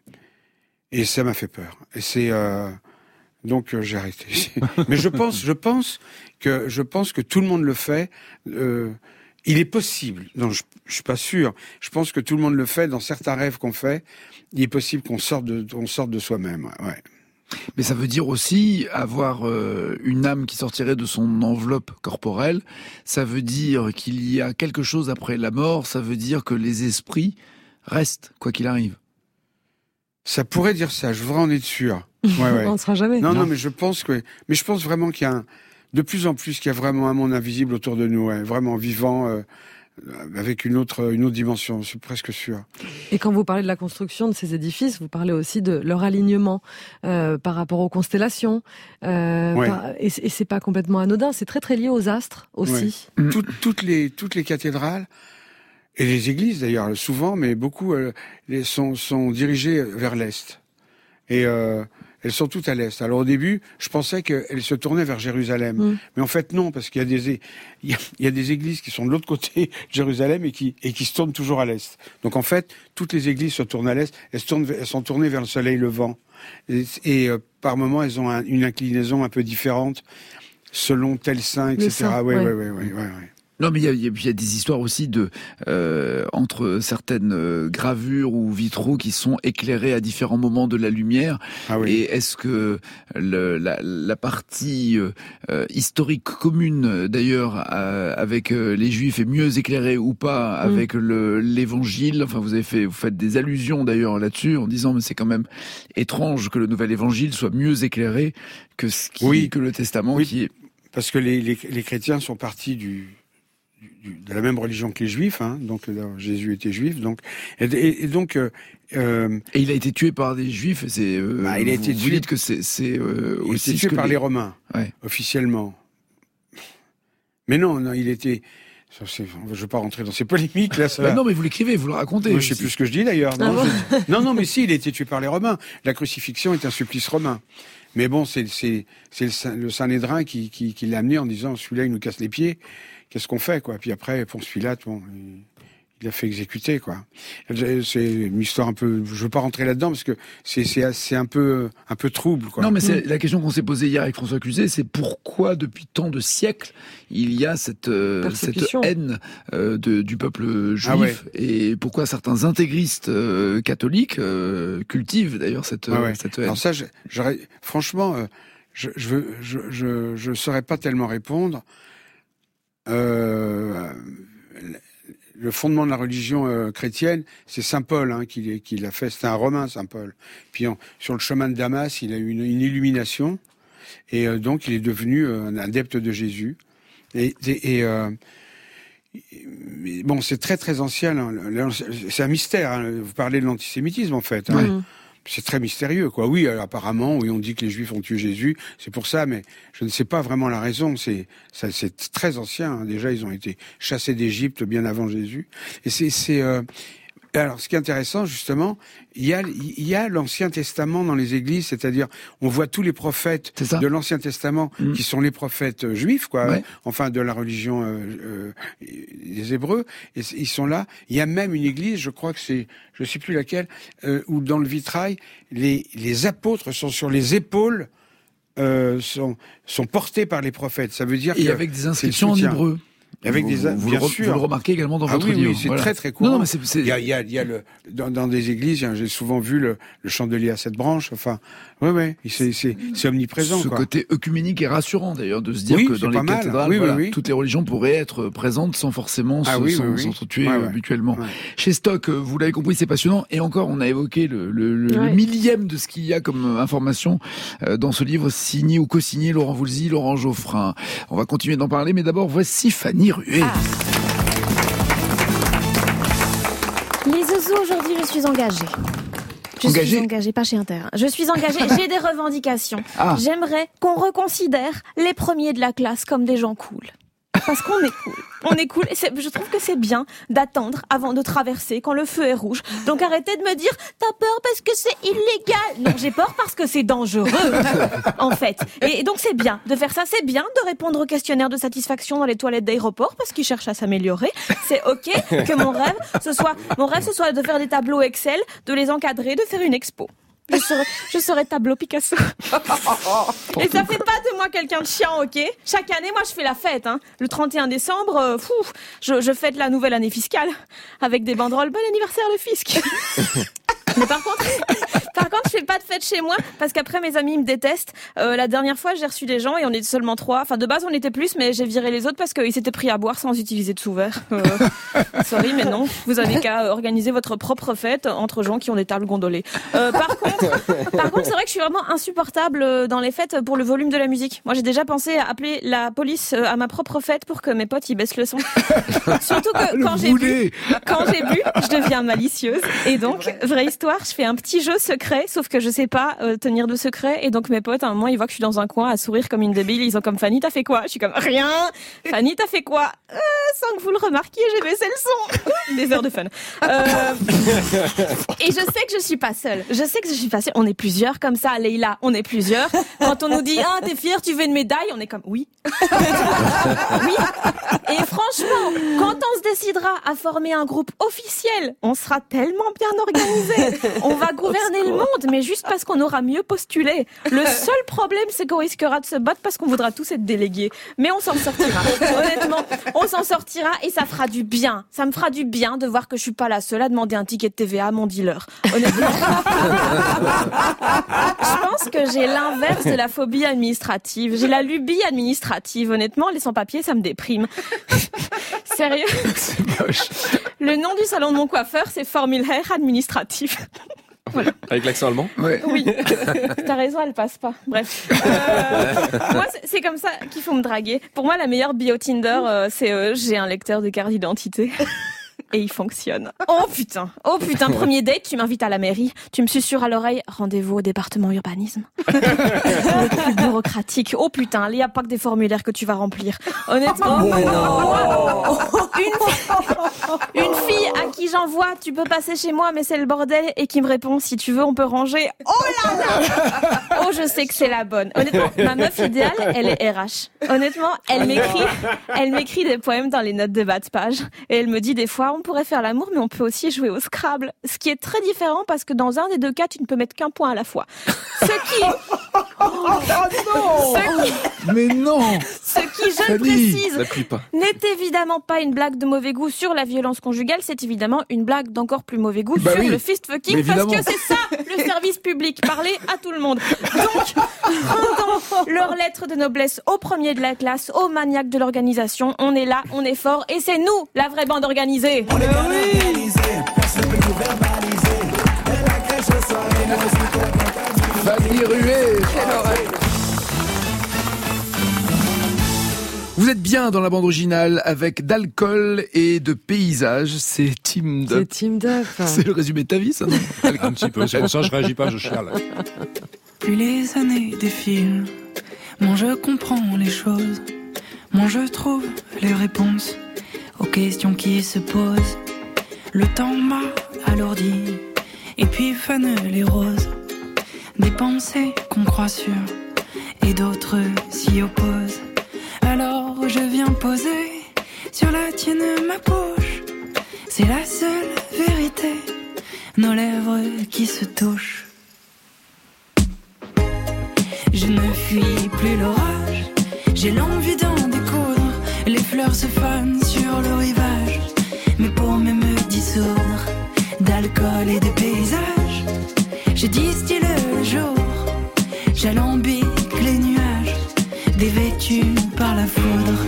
et ça m'a fait peur. Et c'est euh, donc euh, j'ai arrêté. Mais je pense, je pense que je pense que tout le monde le fait. Euh, il est possible. Non, je, je suis pas sûr. Je pense que tout le monde le fait dans certains rêves qu'on fait. Il est possible qu'on sorte de, qu'on sorte de soi-même. Ouais. Mais ça veut dire aussi avoir euh, une âme qui sortirait de son enveloppe corporelle. Ça veut dire qu'il y a quelque chose après la mort. Ça veut dire que les esprits restent, quoi qu'il arrive. Ça pourrait dire ça, je voudrais en être sûr. Ouais, ouais. On ne sera jamais. Non, non, mais je pense que, mais je pense vraiment qu'il y a un, de plus en plus qu'il y a vraiment un monde invisible autour de nous, ouais, vraiment vivant, euh, avec une autre, une autre dimension, c'est presque sûr. Et quand vous parlez de la construction de ces édifices, vous parlez aussi de leur alignement euh, par rapport aux constellations. Euh, ouais. par, et, et c'est pas complètement anodin, c'est très très lié aux astres aussi. Ouais. Tout, toutes les, toutes les cathédrales. Et les églises d'ailleurs, souvent, mais beaucoup euh, les, sont, sont dirigées vers l'Est. Et euh, elles sont toutes à l'Est. Alors au début, je pensais qu'elles se tournaient vers Jérusalem. Mm. Mais en fait non, parce qu'il y a des, il y a, il y a des églises qui sont de l'autre côté de Jérusalem et qui, et qui se tournent toujours à l'Est. Donc en fait, toutes les églises se tournent à l'Est, elles, se tournent, elles sont tournées vers le soleil levant. Et, et euh, par moments, elles ont un, une inclinaison un peu différente selon tel saint, et cetera. Oui, oui, oui, oui, oui. Non, mais il y a, il y a des histoires aussi de euh, entre certaines euh, gravures ou vitraux qui sont éclairés à différents moments de la lumière. Ah oui. Et est-ce que le, la, la partie euh, historique commune, d'ailleurs, euh, avec euh, les Juifs est mieux éclairée ou pas avec mmh. le, l'Évangile? Enfin, vous avez fait, vous faites des allusions d'ailleurs là-dessus en disant, mais c'est quand même étrange que le Nouvel Évangile soit mieux éclairé que ce qui, oui. que le Testament, oui. qui est. Parce que les, les, les chrétiens sont partis du de la même religion que les Juifs, hein, donc là, Jésus était juif, donc et, et, et donc euh, et il a été tué par des Juifs. C'est euh, bah, il a été vous, tué, vous dites que c'est c'est euh, il aussi a été tué par les... les Romains, ouais. officiellement. Mais non, non, il était. Je ne veux pas rentrer dans ces polémiques là. Ça... Bah non, mais vous l'écrivez, vous le racontez. Moi, je sais plus ce que je dis d'ailleurs. Non, ah bon je... non, non, mais si, il a été tué par les Romains. La crucifixion est un supplice romain. Mais bon, c'est c'est c'est le, Saint, le Sanhédrin qui qui, qui l'a amené en disant celui-là il nous casse les pieds. Qu'est-ce qu'on fait, quoi? Puis après, Ponce Pilate, bon, il, il a fait exécuter, quoi. C'est une histoire un peu, je veux pas rentrer là-dedans parce que c'est, c'est, c'est un peu, un peu trouble, quoi. Non, mais c'est la question qu'on s'est posée hier avec François Cluzet, c'est pourquoi depuis tant de siècles il y a cette, euh, cette haine euh, de, du peuple juif, ah ouais. et pourquoi certains intégristes euh, catholiques euh, cultivent d'ailleurs cette, ah ouais. cette haine. Alors ça, je, j'aurais, franchement, euh, je, je, je, je, je saurais pas tellement répondre. Euh, le fondement de la religion euh, chrétienne, c'est Saint Paul hein, qui, qui l'a fait. C'était un Romain, Saint Paul. Puis en, sur le chemin de Damas, il a eu une, une illumination et euh, donc il est devenu euh, un adepte de Jésus. Et, et, et euh, bon, c'est très très ancien. Hein, c'est un mystère. Hein, vous parlez de l'antisémitisme en fait. Hein. Mmh. C'est très mystérieux, quoi. Oui, alors, apparemment, oui, on dit que les Juifs ont tué Jésus, c'est pour ça, mais je ne sais pas vraiment la raison. C'est, ça, c'est très ancien. Hein. Déjà, ils ont été chassés d'Égypte bien avant Jésus. Et c'est, c'est. Euh... Alors, ce qui est intéressant, justement, il y a, il y a l'Ancien Testament dans les églises, c'est-à-dire, on voit tous les prophètes de l'Ancien Testament mmh. qui sont les prophètes juifs, quoi, ouais. enfin de la religion euh, euh, des Hébreux, et ils sont là. Il y a même une église, je crois que c'est, je sais plus laquelle, euh, où dans le vitrail, les, les apôtres sont sur les épaules, euh, sont, sont portés par les prophètes. Ça veut dire et que avec des inscriptions en hébreu. Avec vous, des, vous, bien vous, sûr. vous le remarquez également dans ah votre oui, livre. Oui, c'est voilà. très très courant. Non, non, mais c'est, c'est... Il y a, il y a, il y a le dans, dans des églises, j'ai souvent vu le, le chandelier à sept branches. Enfin, ouais, ouais, c'est, c'est, c'est omniprésent. Ce quoi. côté œcuménique est rassurant d'ailleurs de se dire oui, que dans les mal. cathédrales, oui, voilà, oui, oui. toutes les religions pourraient être présentes sans forcément ah, se, oui, sans, oui, oui. s'entretuer ouais, ouais. mutuellement. Ouais. Chez Stock, vous l'avez compris, c'est passionnant. Et encore, on a évoqué le, le, le, ouais. le millième de ce qu'il y a comme information dans ce livre signé ou co-signé Laurent Voulzy, Laurent Geoffrin. On va continuer d'en parler, mais d'abord voici Fanny Rué. Ah. Les zouzous, aujourd'hui, je suis engagée. Je engagée suis engagée, pas chez Inter. Je suis engagée, j'ai des revendications. Ah. J'aimerais qu'on reconsidère les premiers de la classe comme des gens cool. Parce qu'on est cool. On est cool. Et c'est, je trouve que c'est bien d'attendre avant de traverser quand le feu est rouge. Donc arrêtez de me dire « T'as peur parce que c'est illégal !» Non, j'ai peur parce que c'est dangereux, en fait. Et, et donc c'est bien de faire ça. C'est bien de répondre au questionnaire de satisfaction dans les toilettes d'aéroport parce qu'ils cherchent à s'améliorer. C'est ok que mon rêve, ce soit, mon rêve, ce soit de faire des tableaux Excel, de les encadrer, de faire une expo. Je serai, je serai tableau Picasso. Et ça fait pas de moi quelqu'un de chiant, ok? Chaque année, moi, je fais la fête, hein. Le trente et un décembre, euh, fou, je, je fête la nouvelle année fiscale avec des banderoles. Bon anniversaire, le fisc. Mais par contre, Par contre, je fais pas de fête chez moi parce qu'après mes amis me détestent. Euh, la dernière fois, j'ai reçu des gens et on était seulement trois. Enfin, de base, on était plus, mais j'ai viré les autres parce qu'ils s'étaient pris à boire sans utiliser de sous-verre. Euh, sorry, mais non. Vous avez qu'à organiser votre propre fête entre gens qui ont des tables gondolées. Euh, par contre, par contre, c'est vrai que je suis vraiment insupportable dans les fêtes pour le volume de la musique. Moi, j'ai déjà pensé à appeler la police à ma propre fête pour que mes potes y baissent le son. Surtout que quand j'ai bu, quand j'ai bu, je deviens malicieuse. Et donc, vraie histoire, je fais un petit jeu secret, sauf que je sais pas euh, tenir de secret. Et donc mes potes, à un moment, ils voient que je suis dans un coin à sourire comme une débile. Ils sont comme, Fanny, t'as fait quoi? Je suis comme, rien. Fanny, t'as fait quoi? euh, Sans que vous le remarquiez, j'ai baissé le son. Des heures de fun. Euh... Et je sais que je suis pas seule. Je sais que je suis pas seule. On est plusieurs comme ça, Leïla. On est plusieurs. Quand on nous dit, ah, t'es fière, tu veux une médaille? On est comme, oui. Oui. Et franchement, quand on se décidera à former un groupe officiel, on sera tellement bien organisé. On va gouverner le monde, mais juste parce qu'on aura mieux postulé. Le seul problème, c'est qu'on risquera de se battre parce qu'on voudra tous être délégués. Mais on s'en sortira. Honnêtement, on s'en sortira et ça fera du bien. Ça me fera du bien de voir que je suis pas la seule à demander un ticket de T V A à mon dealer. Honnêtement. Je pense que j'ai l'inverse de la phobie administrative. J'ai la lubie administrative. Honnêtement, les sans-papiers, ça me déprime. Sérieux? C'est moche. Le nom du salon de mon coiffeur, c'est formulaire administratif. Voilà. Avec l'accent allemand? Ouais. Oui. T'as raison, elle passe pas. Bref. Euh, moi, c'est, c'est comme ça qu'il faut me draguer. Pour moi, la meilleure bio Tinder, euh, c'est euh, j'ai un lecteur de carte d'identité. Et il fonctionne. Oh putain, oh putain, premier date, tu m'invites à la mairie, tu me susurres à l'oreille, rendez-vous au département urbanisme. Le plus bureaucratique. Oh putain, il n'y a pas que des formulaires que tu vas remplir. Honnêtement, oh. une, une fille à qui j'envoie, tu peux passer chez moi, mais c'est le bordel, et qui me répond, si tu veux, on peut ranger. Oh là là. Oh, je sais que c'est la bonne. Honnêtement, ma meuf idéale, elle est R H. Honnêtement, elle m'écrit, elle m'écrit des poèmes dans les notes de bas de page, et elle me dit des fois, on pourrait faire l'amour, mais on peut aussi jouer au Scrabble. Ce qui est très différent parce que dans un des deux cas, tu ne peux mettre qu'un point à la fois. Ce qui... Oh, non ce qui... Mais non. Ce qui, je le précise, n'est évidemment pas une blague de mauvais goût sur la violence conjugale, c'est évidemment une blague d'encore plus mauvais goût bah sur oui. le fist-fucking, parce que c'est ça, le service public, parler à tout le monde. Donc, rendons leur lettre de noblesse au premier de la classe, aux maniaques de l'organisation. On est là, on est fort, et c'est nous, la vraie bande organisée. On est bien organisé, personne ne peut nous verbaliser. Et la crèche soir et nous Fanny Ruet, quelle horreur. Vous êtes bien dans la bande originale avec d'alcool et de paysages. C'est Team Dup. C'est Team Dup. C'est le résumé de ta vie, ça, non? Un petit peu. C'est pour ça que je réagis pas, je chiale. Plus les années défilent, moins je comprends les choses, moins je trouve les réponses aux questions qui se posent. Le temps m'a alourdi, et puis fanent les roses. Des pensées qu'on croit sûres, et d'autres s'y opposent. Alors je viens poser sur la tienne ma bouche. C'est la seule vérité, nos lèvres qui se touchent. Je ne fuis plus l'orage, j'ai l'envie d'en découdre. Les fleurs se fanent sur le rivage, mais pour me, me dissoudre d'alcool et de paysages, je distille le jour, j'alambique les nuages, dévêtus par la foudre.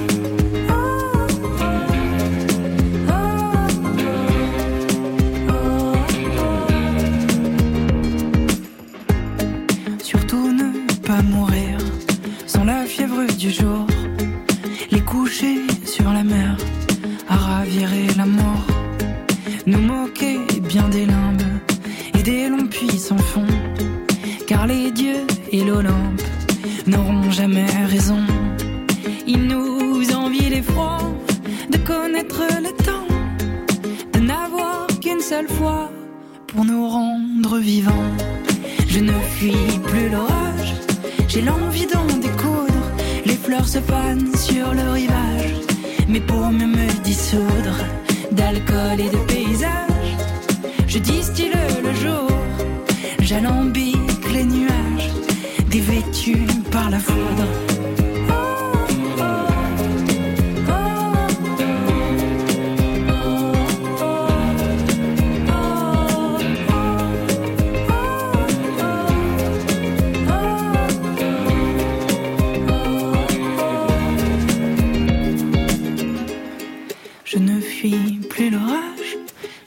Surtout ne pas mourir sans la fièvre du jour, les coucher sur la mer à ravirer la mort, nous moquer bien des limbes et des longs puits sans fond, car les dieux et l'Olympe n'auront jamais raison. Ils nous envient l'effroi de connaître le temps, de n'avoir qu'une seule fois pour nous rendre vivants. Je ne fuis plus l'orage, j'ai l'envie d'en découdre. Les fleurs se fanent sur le rivage, mais pour mieux me dissoudre d'alcool et de paysages, je distille le jour, j'alambique les nuages, dévêtus par la foudre.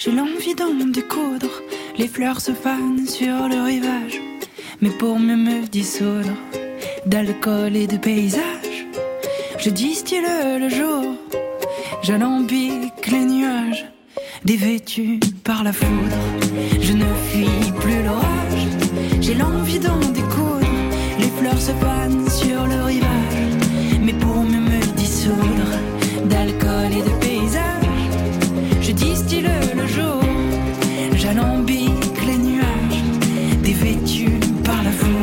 J'ai l'envie d'en découdre. Les fleurs se fanent sur le rivage. Mais pour mieux me dissoudre d'alcool et de paysage, je distille le jour, j'alambique les nuages, dévêtus par la foudre. Je ne fuis plus l'orage, j'ai l'envie d'en découdre. Les fleurs se fanent sur le rivage, mais pour mieux me dissoudre d'alcool et de paysage, je distille le jour, j'alambique les nuages, dévêtus par la foudre.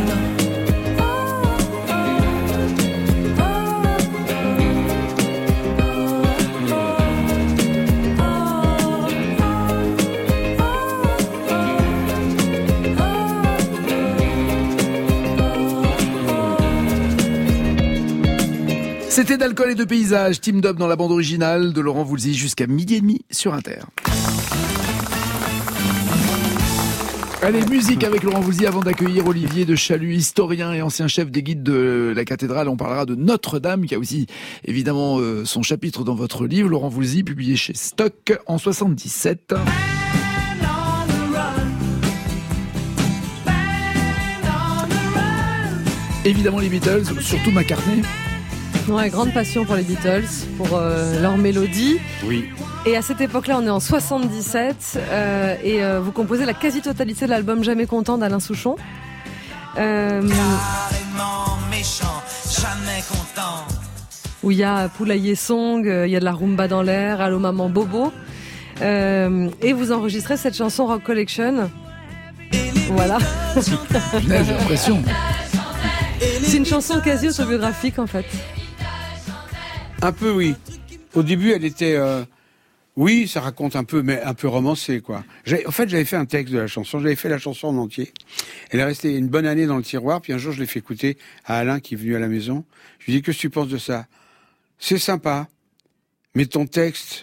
C'était d'alcool et de paysage, Team Dub dans la bande originale de Laurent Voulzy jusqu'à midi et demi sur Inter. Allez, musique avec Laurent Voulzy avant d'accueillir Olivier de Chalut, historien et ancien chef des guides de la cathédrale. On parlera de Notre-Dame, qui a aussi évidemment euh, son chapitre dans votre livre, Laurent Voulzy, publié chez Stock en soixante-dix-sept. Évidemment les Beatles, surtout McCartney. Ouais, grande passion pour les Beatles, pour euh, leur mélodie. Oui. Et à cette époque-là, on est en soixante-dix-sept euh, et euh, vous composez la quasi-totalité de l'album Jamais content d'Alain Souchon. Euh, Carrément méchant, jamais content. Où il y a Poulailler Song, il euh, y a de la rumba dans l'air, Allô Maman Bobo. Euh, et vous enregistrez cette chanson Rock Collection. Voilà. Punaise, j'ai l'impression. C'est une chanson quasi autobiographique en fait. Un peu, oui. Au début, elle était... Euh... Oui, ça raconte un peu, mais un peu romancé, quoi. J'ai... En fait, j'avais fait un texte de la chanson. J'avais fait la chanson en entier. Elle est restée une bonne année dans le tiroir. Puis un jour, je l'ai fait écouter à Alain, qui est venu à la maison. Je lui ai dit, qu'est-ce que tu penses de ça? C'est sympa, mais ton texte,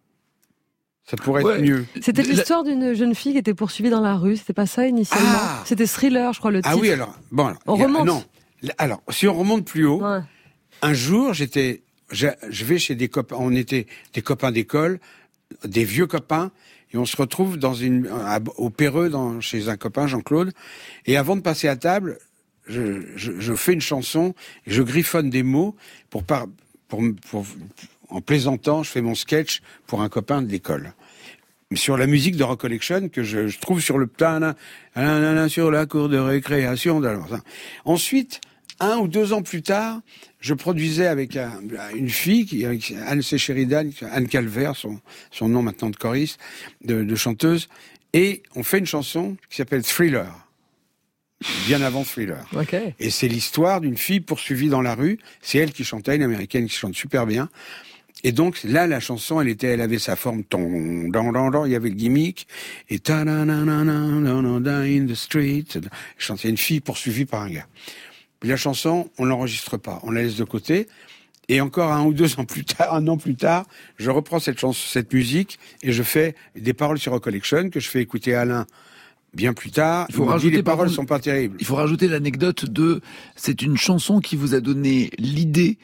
ça pourrait ouais. être mieux. C'était l'histoire d'une jeune fille qui était poursuivie dans la rue. C'était pas ça, initialement? Ah. C'était Thriller, je crois, le titre. Ah oui, alors... Bon, alors, on a, remonte. Non. Alors, si on remonte plus haut, ouais. un jour, j'étais... Je, je vais chez des copains, on était des copains d'école, des vieux copains, et on se retrouve dans une, à, au Péreux, dans, chez un copain, Jean-Claude, et avant de passer à table, je, je, je fais une chanson, et je griffonne des mots pour, par, pour, pour, en plaisantant, je fais mon sketch pour un copain de l'école. Sur la musique de Rock Collection, que je, je trouve sur le plan, sur la cour de récréation. De... Ensuite, un ou deux ans plus tard, je produisais avec un, une fille, qui, avec Anne C. Sheridan, Anne Calvert, son, son nom maintenant de choriste, de, de chanteuse, et on fait une chanson qui s'appelle Thriller, bien avant Thriller. Okay. Et c'est l'histoire d'une fille poursuivie dans la rue, c'est elle qui chantait, une américaine qui chante super bien, et donc là, la chanson, elle était, elle avait sa forme, ton, dans, dans, dans, il y avait le gimmick, et ta na na na na na in the street, je chantais une fille poursuivie par un gars. Puis la chanson, on l'enregistre pas, on la laisse de côté. Et encore un ou deux ans plus tard, un an plus tard, je reprends cette chanson, cette musique, et je fais des paroles sur Rock Collection que je fais écouter à Alain bien plus tard. Il faut rajouter, dit, les paroles contre, sont pas terribles. Il faut rajouter l'anecdote de, c'est une chanson qui vous a donné l'idée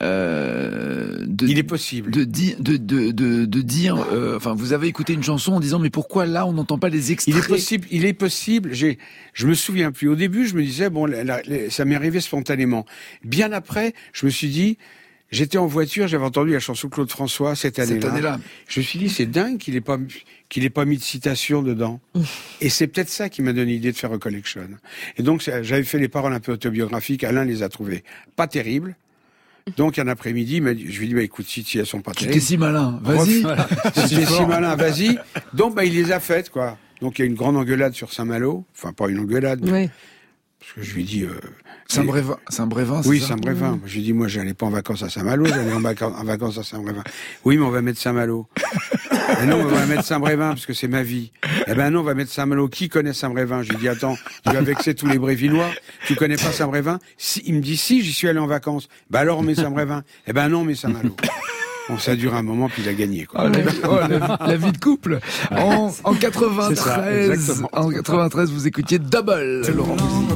euh, de. Il est possible de dire, de, de, de, de dire, euh, enfin, vous avez écouté une chanson en disant, mais pourquoi là on n'entend pas les extraits? Il est possible. Il est possible. J'ai, je me souviens plus. Au début, je me disais bon, la, la, la, ça m'est arrivé spontanément. Bien après, je me suis dit. J'étais en voiture, j'avais entendu la chanson Claude François cette année-là. Cette année-là. Je me suis dit, c'est dingue qu'il ait pas, qu'il ait pas mis de citation dedans. Et c'est peut-être ça qui m'a donné l'idée de faire Rock Collection. Et donc, j'avais fait les paroles un peu autobiographiques. Alain les a trouvées pas terribles. Donc, un après-midi, je lui ai dit, bah, écoute, si, si elles sont pas tu terribles. T'es si malin, vas-y. Voilà. Si t'es si malin, vas-y. Donc, bah, il les a faites, quoi. Donc, il y a une grande engueulade sur Saint-Malo. Enfin, pas une engueulade, mais... Oui. Parce que je lui dis... Euh, Saint-Brévin, Saint-Brévin, c'est oui, ça? Saint-Brévin. Mmh. Je lui dis, moi, j'allais pas en vacances à Saint-Malo, j'allais en, vac- en vacances à Saint-Brévin. Oui, mais on va mettre Saint-Malo. Mais non, on va mettre Saint-Brévin, parce que c'est ma vie. Eh ben non, on va mettre Saint-Malo. Qui connaît Saint-Brévin? Je lui dis, attends, tu vas vexer tous les Brévillois. Tu connais pas Saint-Brévin? Si, il me dit, si, j'y suis allé en vacances. Bah alors, on met Saint-Brévin. Eh ben non, on met Saint-Malo. Bon, ça dure un moment, puis il a gagné, quoi. Oh, la, vie, oh, la, vie, la vie de couple. En, en quatre-vingt-treize, ça, en quatre-vingt-treize, vous écoutiez Double, Laurent Voulzy.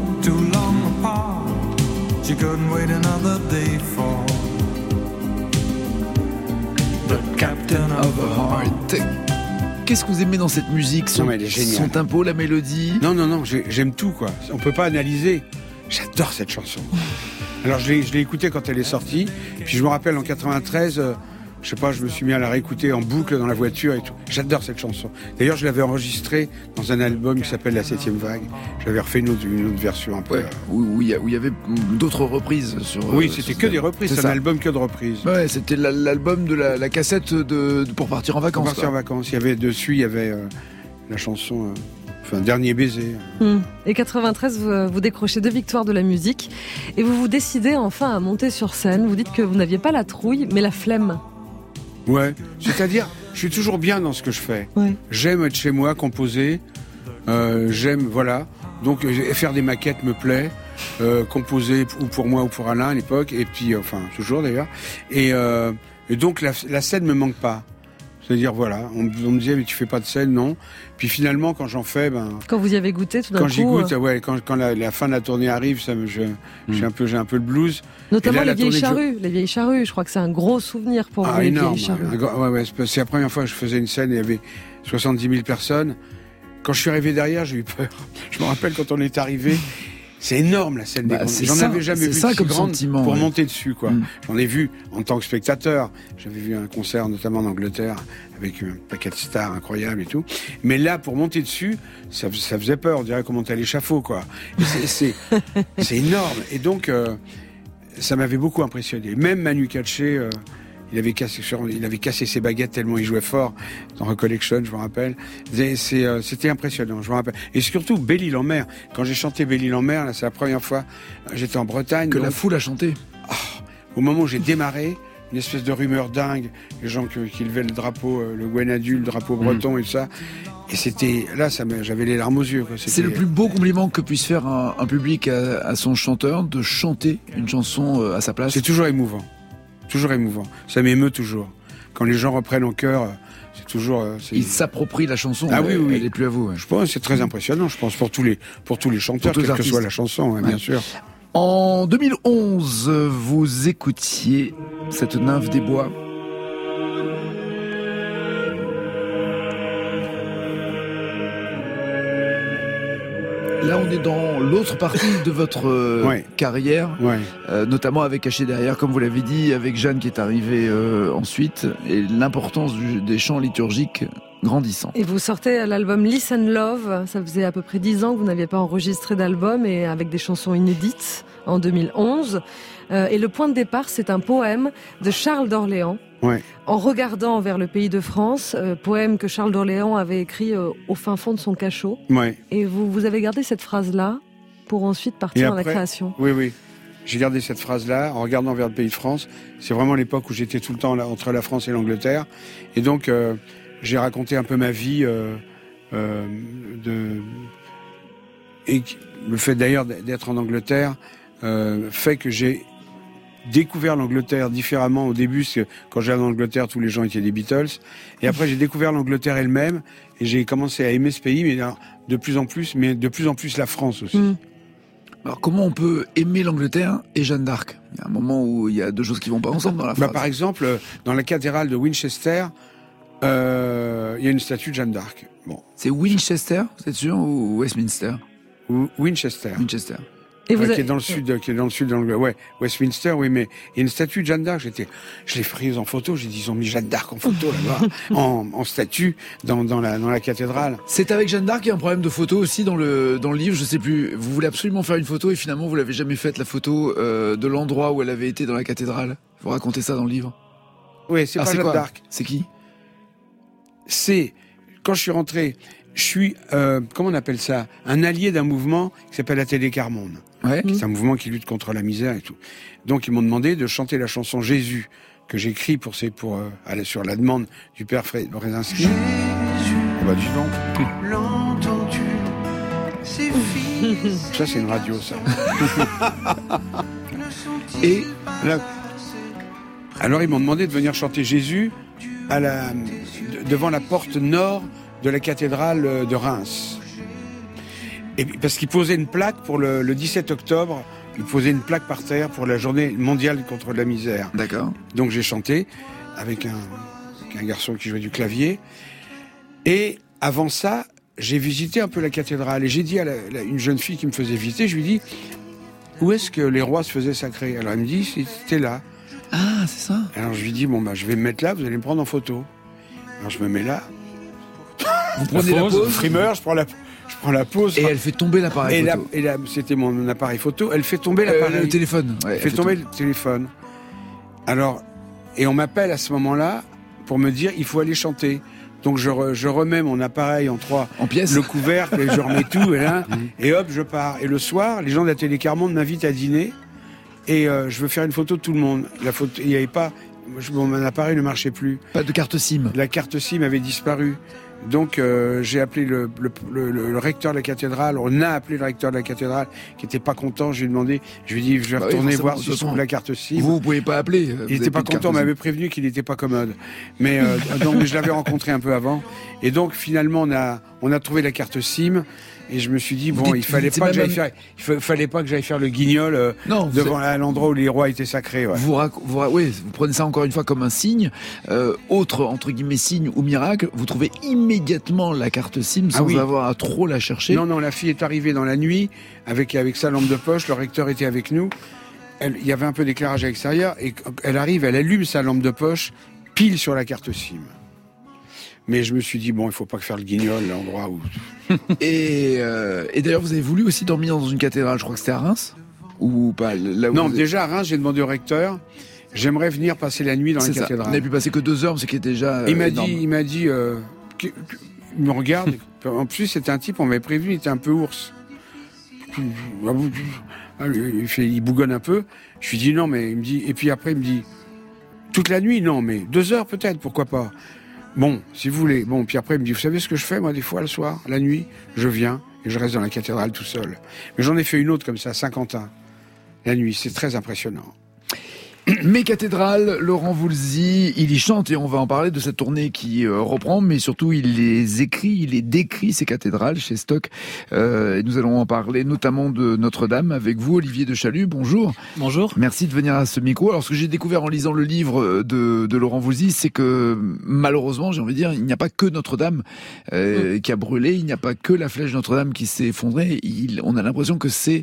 You couldn't wait another day for the captain of the heart. qu'est-ce que vous aimez dans cette musique? Son, Non, mais elle est géniale. son tempo, la mélodie? Non, non, non, j'ai- j'aime tout, quoi. On peut pas analyser. J'adore cette chanson. Alors, je l'ai, je l'ai écoutée quand elle est sortie. Puis, je me rappelle, en quatre-vingt-treize, euh, je sais pas, je me suis mis à la réécouter en boucle dans la voiture et tout. J'adore cette chanson. D'ailleurs, je l'avais enregistrée dans un album qui s'appelle La Septième Vague. J'avais refait une autre, une autre version un peu. Ouais, où où il y, a- où il y avait d'autres reprises sur. Oui, euh, c'était sur que ce- des reprises. c'est C'est un ça. album que de reprises. Ouais, c'était la- l'album de la, la cassette de, de- pour partir en Pour vacances. partir en quoi. vacances. Il y avait dessus, il y avait euh, la chanson, euh, enfin, Dernier baiser. Hum. Et quatre-vingt-treize, vous, vous décrochez deux victoires de la musique et vous vous décidez enfin à monter sur scène. Vous dites que vous n'aviez pas la trouille, mais la flemme. Ouais, c'est-à-dire, je suis toujours bien dans ce que je fais. Ouais. J'aime être chez moi, composer. Euh, j'aime, voilà. Donc, euh, faire des maquettes me plaît. Euh, composer ou pour moi ou pour Alain à l'époque. Et puis, euh, enfin, toujours d'ailleurs. Et, euh, et donc, la, la scène me manque pas. C'est-à-dire, voilà, on, on me disait, mais tu fais pas de scène, non. Puis finalement, quand j'en fais, ben... Quand vous y avez goûté, tout d'un coup... Quand j'y goûte, euh, ouais, quand, quand la, la fin de la tournée arrive, ça me, je, j'ai un peu, j'ai un peu le blues. Notamment Et là, les la vieilles tournée que je- charrues. Les vieilles charrues, je crois que c'est un gros souvenir pour vous, Ah, les énorme. vieilles charrues. Ouais, ouais, c'est- c'est la première fois que je faisais une scène et il y avait soixante-dix mille personnes. Quand je suis arrivé derrière, j'ai eu peur. Je me rappelle quand on est arrivé. C'est énorme la scène Bah, des grands. c'est J'en ça, avais jamais c'est vu ça de si comme grande sentiment, pour ouais. monter dessus, quoi. Mm. J'en ai vu en tant que spectateur. J'avais vu un concert notamment en Angleterre avec un paquet de stars incroyables et tout. Mais là, pour monter dessus, ça, ça faisait peur. On dirait qu'on montait à l'échafaud, quoi. Et C'est, c'est, c'est énorme. Et donc, euh, ça m'avait beaucoup impressionné. Même Manu Katché, euh, il avait cassé, il avait cassé ses baguettes tellement il jouait fort dans Recollection, je me rappelle. C'est, c'est, euh, c'était impressionnant, je me rappelle. Et surtout Belle-Île en mer. Quand j'ai chanté Belle-Île en mer, là, c'est la première fois. euh, J'étais en Bretagne. Que donc, la foule a chanté. au moment où j'ai démarré, une espèce de rumeur dingue, les gens qui, qui levaient le drapeau, euh, le Gwenadu, le drapeau breton et tout ça. Et c'était là, ça m'a- j'avais les larmes aux yeux, quoi. C'était- C'est le plus beau compliment que puisse faire un, un public à, à son chanteur, de chanter une chanson euh, à sa place. C'est toujours émouvant. Toujours émouvant. Ça m'émeut toujours. Quand les gens reprennent en cœur, euh, c'est toujours. euh, c'est- Il s'approprie la chanson. Ah oui, elle, oui, oui. Elle est plus à vous. ouais. Je pense que c'est très impressionnant, je pense, pour tous les, pour tous les chanteurs, Pour tous les quelle que soit artistes. la chanson, ouais, Ouais. bien sûr. En deux mille onze, vous écoutiez cette nymphe des bois. Là, on est dans l'autre partie de votre euh, Ouais. carrière, Ouais. euh, notamment avec Caché derrière, comme vous l'avez dit, avec Jeanne qui est arrivée euh, ensuite, et l'importance du- des chants liturgiques grandissant. Et vous sortez l'album Listen Love, ça faisait à peu près dix ans que vous n'aviez pas enregistré d'album et avec des chansons inédites en deux mille onze. Euh, et le point de départ, c'est un poème de Charles d'Orléans. Ouais. En regardant vers le pays de France, euh, poème que Charles d'Orléans avait écrit euh, au fin fond de son cachot. Ouais. Et vous, vous avez gardé cette phrase-là pour ensuite partir Et dans la après- création. Oui, oui. J'ai gardé cette phrase-là en regardant vers le pays de France. C'est vraiment l'époque où j'étais tout le temps là, entre la France et l'Angleterre. Et donc, euh, j'ai raconté un peu ma vie euh, euh, de... Et qui- le fait d'ailleurs d'être en Angleterre euh, fait que j'ai découvert l'Angleterre différemment au début, parce que quand j'allais en Angleterre, tous les gens étaient des Beatles. Et après, j'ai découvert l'Angleterre elle-même, et j'ai commencé à aimer ce pays, mais alors, de plus en plus, mais de plus en plus la France aussi. Mm. Alors comment on peut aimer l'Angleterre et Jeanne d'Arc? Il y a un moment où il y a deux choses qui vont pas ensemble dans la Bah, phrase. par exemple, euh, dans la cathédrale de Winchester, euh, il y a une statue de Jeanne d'Arc. Bon, C'est Winchester, vous êtes sûr, ou Westminster? ou Winchester, Winchester. Et vous ouais, qui avez- est dans le sud, qui est dans le sud de l'Angleterre. Ouais, Westminster, oui, mais il y a une statue de Jeanne d'Arc. J'étais, je l'ai prise en photo. J'ai dit, ils ont mis Jeanne d'Arc en photo là-bas, en, en statue dans, dans la dans la cathédrale. C'est avec Jeanne d'Arc qu'il y a un problème de photo aussi dans le dans le livre, je sais plus. Vous voulez absolument faire une photo et finalement vous l'avez jamais faite, la photo euh, de l'endroit où elle avait été dans la cathédrale. Vous racontez ça dans le livre. Oui, c'est Ah, pas Jeanne quoi d'Arc. C'est qui? C'est quand je suis rentré, je suis euh, comment on appelle ça, un allié d'un mouvement qui s'appelle la Télé Carmonde. Ouais. C'est un mouvement qui lutte contre la misère et tout. Donc ils m'ont demandé de chanter la chanson Jésus que j'écris pour ces pour euh, aller sur la demande du père Fred Lorenzinski. Ah bah dis donc. L'entends-tu, ces filles Ça c'est une radio ça. ne sont-ils Et pas là, alors ils m'ont demandé de venir chanter Jésus à la de- devant la porte nord de la cathédrale de Reims. Et puis, parce qu'ils posaient une plaque pour le, le dix-sept octobre, ils posaient une plaque par terre pour la journée mondiale contre la misère. D'accord. Donc j'ai chanté avec un, avec un garçon qui jouait du clavier. Et avant ça, j'ai visité un peu la cathédrale et j'ai dit à la, la, une jeune fille qui me faisait visiter, je lui dis où est-ce que les rois se faisaient sacrer? Alors elle me dit c'était là. Ah, c'est ça. Alors je lui dis bon bah je vais me mettre là, vous allez me prendre en photo. Alors je me mets là. Vous prenez la pause, frimeur, je prends la je prends la pause. Et elle fait tomber l'appareil et photo. La, et là c'était mon appareil photo, elle fait tomber l'appareil. Euh, le téléphone. Ouais, elle fait, fait tomber tomber le téléphone. Alors et on m'appelle à ce moment-là pour me dire il faut aller chanter. Donc je, re, je remets mon appareil en trois, en pièces, le couvercle, et je remets tout, et là, et hop, je pars. Et le soir, les gens de la télé Carmonde m'invitent à dîner, et euh, je veux faire une photo de tout le monde. La photo, il n'y avait pas, mon appareil ne marchait plus. Pas de carte SIM. La carte SIM avait disparu. Donc euh, j'ai appelé le, le, le, le recteur de la cathédrale, on a appelé le recteur de la cathédrale, qui était pas content, je lui ai demandé, je lui ai dit, je vais bah retourner oui, voir si je trouve la carte SIM. Vous, vous pouvez pas appeler. Il était pas content, m'avait prévenu qu'il était pas commode. Mais euh, donc je l'avais rencontré un peu avant. Et donc finalement on a, on a trouvé la carte SIM. Et je me suis dit, bon, dites, il fallait pas que j'aille même... faire, il fallait pas que j'aille faire le guignol euh, non, devant êtes... l'endroit où les rois étaient sacrés. Ouais. Vous, rac... vous, oui, vous prenez ça encore une fois comme un signe. Euh, autre, entre guillemets, signe ou miracle, vous trouvez immédiatement la carte SIM sans ah oui. avoir à trop la chercher. Non, non, la fille est arrivée dans la nuit avec, avec sa lampe de poche, le recteur était avec nous. Elle, il y avait un peu d'éclairage à l'extérieur et elle arrive, elle allume sa lampe de poche pile sur la carte SIM. Mais je me suis dit, bon, il faut pas faire le guignol, l'endroit où... et, euh, et d'ailleurs, vous avez voulu aussi dormir dans une cathédrale, je crois que c'était à Reims? Ou pas là où Non, vous... déjà à Reims, j'ai demandé au recteur, j'aimerais venir passer la nuit dans c'est la cathédrale. Ça. Vous n'avez pu passer que deux heures, ce qui est déjà euh, Il m'a énorme. dit, il m'a dit, euh, que, que, il me regarde, en plus c'était un type, on m'avait prévenu, il était un peu ours. Il, fait, il bougonne un peu, je lui dis non, mais il me dit, et puis après il me dit, toute la nuit, non, mais deux heures peut-être, pourquoi pas. Bon, si vous voulez. Bon, puis après, il me dit, vous savez ce que je fais, moi, des fois, le soir, la nuit, je viens et je reste dans la cathédrale tout seul. Mais j'en ai fait une autre comme ça, à Saint-Quentin, la nuit. C'est très impressionnant. Mes cathédrales, Laurent Voulzy, il y chante et on va en parler de cette tournée qui euh, reprend, mais surtout il les écrit, il les décrit, ces cathédrales, chez Stock. Euh, et nous allons en parler notamment de Notre-Dame avec vous, Olivier de Chalut. Bonjour. Bonjour. Merci de venir à ce micro. Alors ce que j'ai découvert en lisant le livre de, de Laurent Voulzy, c'est que malheureusement, j'ai envie de dire, il n'y a pas que Notre-Dame euh, mmh. qui a brûlé, il n'y a pas que la flèche Notre-Dame qui s'est effondrée. Il, on a l'impression que c'est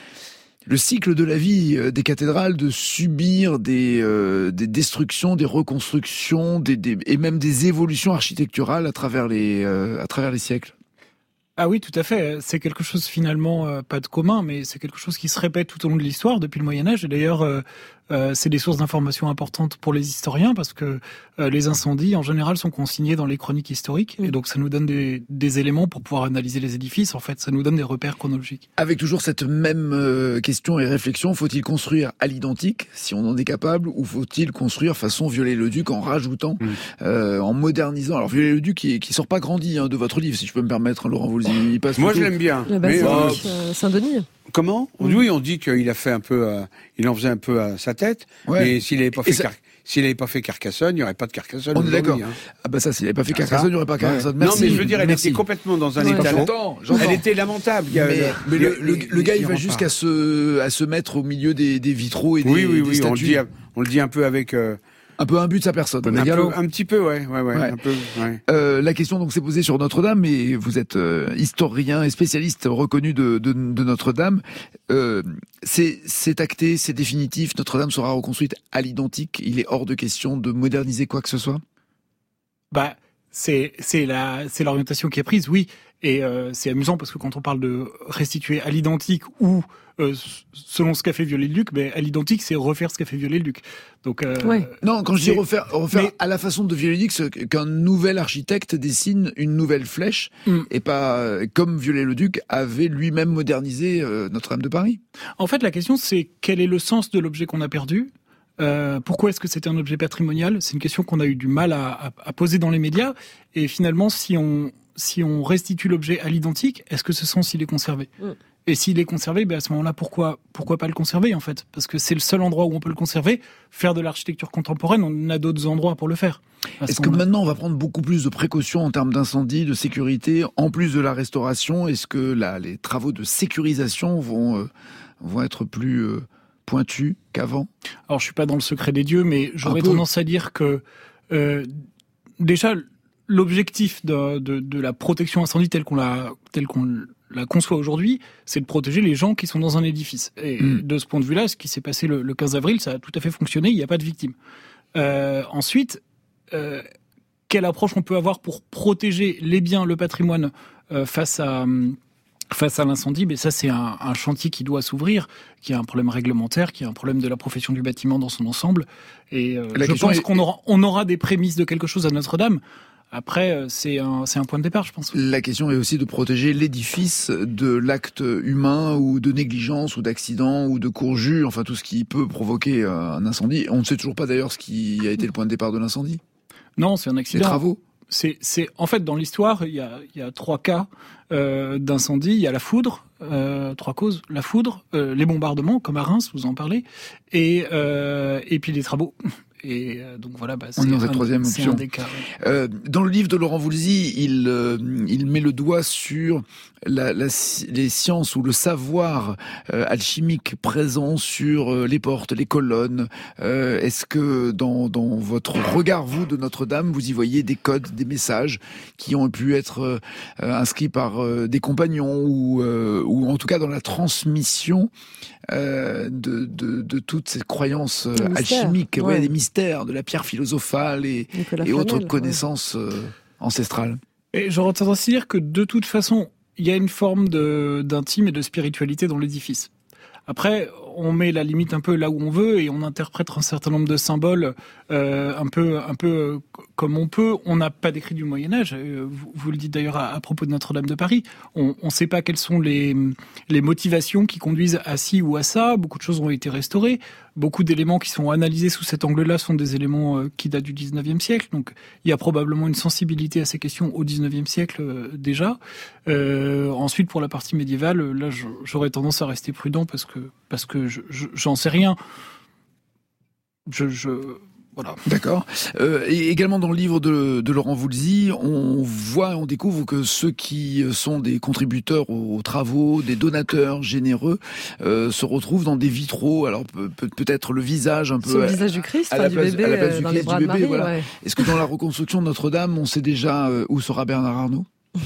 le cycle de la vie des cathédrales, de subir des, euh, des destructions, des reconstructions, des, des, et même des évolutions architecturales à travers les, euh, à travers les siècles. Ah oui, tout à fait. C'est quelque chose finalement euh, pas de commun, mais c'est quelque chose qui se répète tout au long de l'histoire depuis le Moyen-Âge. Et d'ailleurs, euh, euh, c'est des sources d'informations importantes pour les historiens parce que euh, les incendies, en général, sont consignés dans les chroniques historiques. Et donc, ça nous donne des, des éléments pour pouvoir analyser les édifices. En fait, ça nous donne des repères chronologiques. Avec toujours cette même euh, question et réflexion, faut-il construire à l'identique, si on en est capable, ou faut-il construire façon Viollet-le-Duc en rajoutant, mmh. euh, en modernisant. Alors, Viollet-le-Duc qui, qui sort pas grandi hein, de votre livre, si je peux me permettre, Laurent Voulzy. Il passe Moi, je l'aime bien. La basilique, euh, Saint-Denis. Comment ? Oui. Oui, on dit qu'il a fait un peu, euh, il en faisait un peu à sa tête. Ouais. Mais s'il n'avait pas fait ça... Car... s'il n'avait pas fait Carcassonne, il n'y aurait pas de Carcassonne. On est d'accord. Hein. Ah bah ça, s'il n'avait pas fait Carcassonne, il n'y aurait pas Carcassonne. Ouais. Merci. Non, mais je veux dire, elle Merci. était complètement dans un ouais. état. J'entends, j'entends. Elle était lamentable. Mais, mais, mais le, le, le, le gars, il va jusqu'à se, à se mettre au milieu des, des vitraux et des, oui, oui, des oui, statues. On le dit, on le dit un peu avec. Euh... Un peu imbu de sa personne. Un, peu, un petit peu, ouais, ouais, ouais, ouais. Un peu, ouais. Euh, la question donc s'est posée sur Notre-Dame, et vous êtes euh, historien et spécialiste reconnu de, de, de Notre-Dame. Euh, c'est, c'est acté, c'est définitif. Notre-Dame sera reconstruite à l'identique. Il est hors de question de moderniser quoi que ce soit. Bah, c'est c'est la c'est l'orientation qui est prise, oui. Et euh, c'est amusant parce que quand on parle de restituer à l'identique ou euh, selon ce qu'a fait Viollet-le-Duc, ben à l'identique c'est refaire ce qu'a fait Viollet-le-Duc. Donc euh, ouais. Non, quand je dis refaire, refaire mais... à la façon de Viollet-le-Duc, c'est qu'un nouvel architecte dessine une nouvelle flèche mm. et pas euh, comme Viollet-le-Duc avait lui-même modernisé euh, Notre-Dame de Paris. En fait, la question c'est quel est le sens de l'objet qu'on a perdu ? Euh, pourquoi est-ce que c'était un objet patrimonial ? C'est une question qu'on a eu du mal à, à, à poser dans les médias. Et finalement, si on si on restitue l'objet à l'identique, est-ce que ce sens il est conservé ? mm. Et s'il est conservé, ben à ce moment-là, pourquoi pourquoi pas le conserver en fait ? Parce que c'est le seul endroit où on peut le conserver. Faire de l'architecture contemporaine, on a d'autres endroits pour le faire. Est-ce que maintenant on va prendre beaucoup plus de précautions en termes d'incendie, de sécurité, en plus de la restauration ? Est-ce que là, les travaux de sécurisation vont euh, vont être plus euh, pointus qu'avant ? Alors je suis pas dans le secret des dieux, mais j'aurais tendance à dire que euh, déjà l'objectif de, de, de la protection incendie telle qu'on la, telle qu'on la conçoit aujourd'hui, c'est de protéger les gens qui sont dans un édifice. Et mmh. de ce point de vue-là, ce qui s'est passé le, le quinze avril, ça a tout à fait fonctionné, il n'y a pas de victimes. Euh, ensuite, euh, quelle approche on peut avoir pour protéger les biens, le patrimoine euh, face à... Face à l'incendie, mais ça c'est un, un chantier qui doit s'ouvrir, qui a un problème réglementaire, qui a un problème de la profession du bâtiment dans son ensemble. Et euh, je pense est... qu'on aura, on aura des prémices de quelque chose à Notre-Dame. Après, c'est un, c'est un point de départ, je pense. La question est aussi de protéger l'édifice de l'acte humain ou de négligence ou d'accident ou de courjure, enfin tout ce qui peut provoquer un incendie. On ne sait toujours pas d'ailleurs ce qui a été le point de départ de l'incendie. Non, c'est un accident. Les travaux. C'est, c'est, en fait, dans l'histoire, il y a, il y a trois cas euh, d'incendie. Il y a la foudre, euh, trois causes. La foudre, euh, les bombardements, comme à Reims, vous en parlez, et, euh, et puis les travaux. Et euh, donc voilà, bah, c'est, on est dans un, cette troisième c'est option. un des cas. Ouais. Euh, dans le livre de Laurent Voulzy, il, euh, il met le doigt sur la, la, les sciences ou le savoir euh, alchimique présent sur euh, les portes, les colonnes. Euh, est-ce que dans, dans votre regard, vous, de Notre-Dame, vous y voyez des codes, des messages qui ont pu être euh, inscrits par euh, des compagnons ou, euh, ou en tout cas dans la transmission euh, de, de, de toutes ces croyances euh, alchimiques, ouais. Ouais, des mystères, de la pierre philosophale et, et autres connaissances ouais. euh, ancestrales. Et j'aurais tendance à dire que de toute façon, il y a une forme de, d'intime et de spiritualité dans l'édifice. Après, on met la limite un peu là où on veut et on interprète un certain nombre de symboles euh, un peu, un peu euh, comme on peut. On n'a pas d'écrit du Moyen-Âge. Euh, vous, vous le dites d'ailleurs à, à propos de Notre-Dame de Paris. On ne sait pas quelles sont les, les motivations qui conduisent à ci ou à ça. Beaucoup de choses ont été restaurées. Beaucoup d'éléments qui sont analysés sous cet angle-là sont des éléments euh, qui datent du dix-neuvième siècle. Donc, il y a probablement une sensibilité à ces questions au dix-neuvième siècle euh, déjà. Euh, ensuite, pour la partie médiévale, là, j'aurais tendance à rester prudent parce que parce que je, je, j'en sais rien. Je, je voilà. D'accord. Euh, et également dans le livre de, de Laurent Voulzy, on voit, on découvre que ceux qui sont des contributeurs aux, aux travaux, des donateurs généreux, euh, se retrouvent dans des vitraux. Alors peut, peut-être le visage un peu. C'est le visage du Christ, à la du place, bébé, à la place du dans Christ, les bras du de bébé, Marie. Voilà. Ouais. Est-ce que dans la reconstruction de Notre-Dame, on sait déjà euh, où sera Bernard Arnault?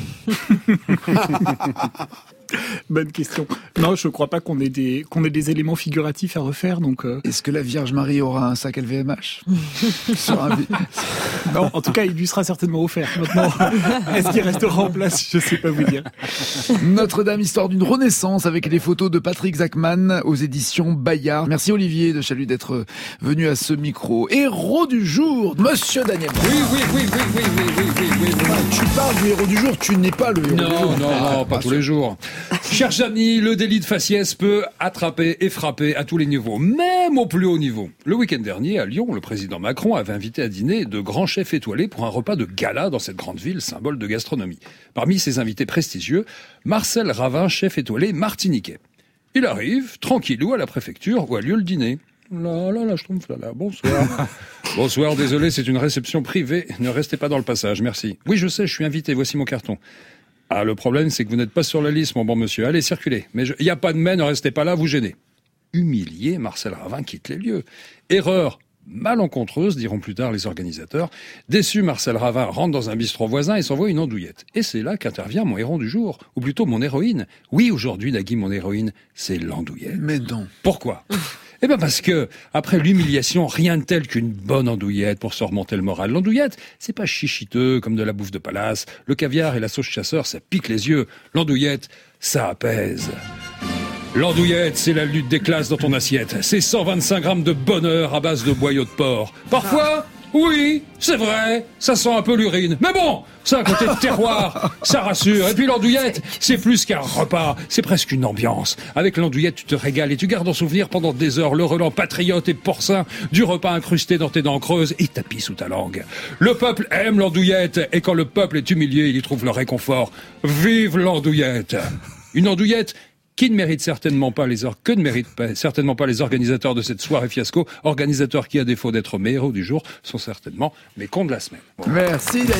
Bonne question. Non, je ne crois pas qu'on ait des qu'on ait des éléments figuratifs à refaire. Donc, euh... est-ce que la Vierge Marie aura un sac L V M H sur un... Non, en tout cas, il lui sera certainement offert. Maintenant, est-ce qu'il restera en place? Je ne sais pas vous dire. Notre-Dame, histoire d'une renaissance, avec les photos de Patrick Zachman aux éditions Bayard. Merci Olivier de Chalut d'être venu à ce micro. Héros du jour, Monsieur Daniel. Oui, oui, oui, oui, oui, oui, oui, oui, oui, oui. Ah, tu parles du héros du jour, tu n'es pas le héros non, du jour. Non, non, non, pas tous les jours. Chers amis, le délit de faciès peut attraper et frapper à tous les niveaux, même au plus haut niveau. Le week-end dernier, à Lyon, le président Macron avait invité à dîner de grands chefs étoilés pour un repas de gala dans cette grande ville, symbole de gastronomie. Parmi ses invités prestigieux, Marcel Ravin, chef étoilé martiniquais. Il arrive, tranquillou, à la préfecture où a lieu le dîner. Là, là, là, je trompe, là, là, bonsoir. Bonsoir, désolé, c'est une réception privée. Ne restez pas dans le passage, merci. Oui, je sais, je suis invité, voici mon carton. Ah, le problème, c'est que vous n'êtes pas sur la liste, mon bon monsieur. Allez, circulez. Mais il n'y a pas de mais, ne restez pas là, vous gênez. Humilié, Marcel Ravin quitte les lieux. Erreur malencontreuse, diront plus tard les organisateurs. Déçu, Marcel Ravin rentre dans un bistrot voisin et s'envoie une andouillette. Et c'est là qu'intervient mon héros du jour, ou plutôt mon héroïne. Oui, aujourd'hui, Nagui, mon héroïne, c'est l'andouillette. Mais non. Pourquoi ? Eh ben parce que, après l'humiliation, rien de tel qu'une bonne andouillette pour se remonter le moral. L'andouillette, c'est pas chichiteux comme de la bouffe de palace. Le caviar et la sauce chasseur, ça pique les yeux. L'andouillette, ça apaise. L'andouillette, c'est la lutte des classes dans ton assiette. C'est cent vingt-cinq grammes de bonheur à base de boyaux de porc. Parfois, oui, c'est vrai, ça sent un peu l'urine. Mais bon, c'est un côté de terroir, ça rassure. Et puis l'andouillette, c'est plus qu'un repas, c'est presque une ambiance. Avec l'andouillette, tu te régales et tu gardes en souvenir pendant des heures le relent patriote et porcin du repas incrusté dans tes dents creuses et tapis sous ta langue. Le peuple aime l'andouillette et quand le peuple est humilié, il y trouve le réconfort. Vive l'andouillette! Une andouillette qui ne mérite certainement pas les or- que ne méritent pas, certainement pas les organisateurs de cette soirée fiasco, organisateurs qui, à défaut d'être mes héros du jour, sont certainement mes cons de la semaine. Bon. Merci Daniel.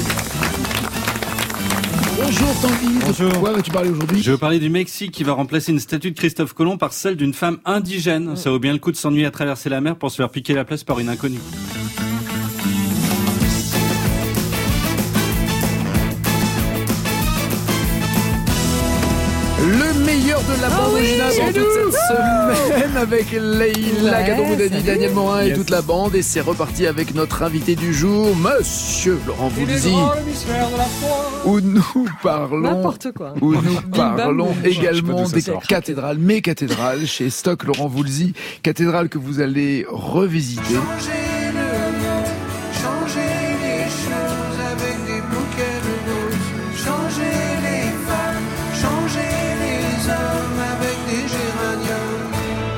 Bonjour Tanguy. Bonjour. De quoi vas-tu parler aujourd'hui ? Je veux parler du Mexique qui va remplacer une statue de Christophe Colomb par celle d'une femme indigène. Mmh. Ça vaut bien le coup de s'ennuyer à traverser la mer pour se faire piquer la place par une inconnue. meilleur de la bande originale pour toute cette semaine avec Leïla Ouais, Gadon-Boudani, salut. Daniel Morin et Yes. toute la bande. Et c'est reparti avec notre invité du jour, Monsieur Laurent Voulzy, où nous parlons, N'importe quoi. où nous Bim, bam, parlons boum. Je sais également pas d'où ça des sort. cathédrales, mes cathédrales chez Stock Laurent Voulzy, cathédrale que vous allez revisiter. Changer le monde, changer les choses avec des bouquets de roses. Changer les femmes, changer les hommes avec des géraniums.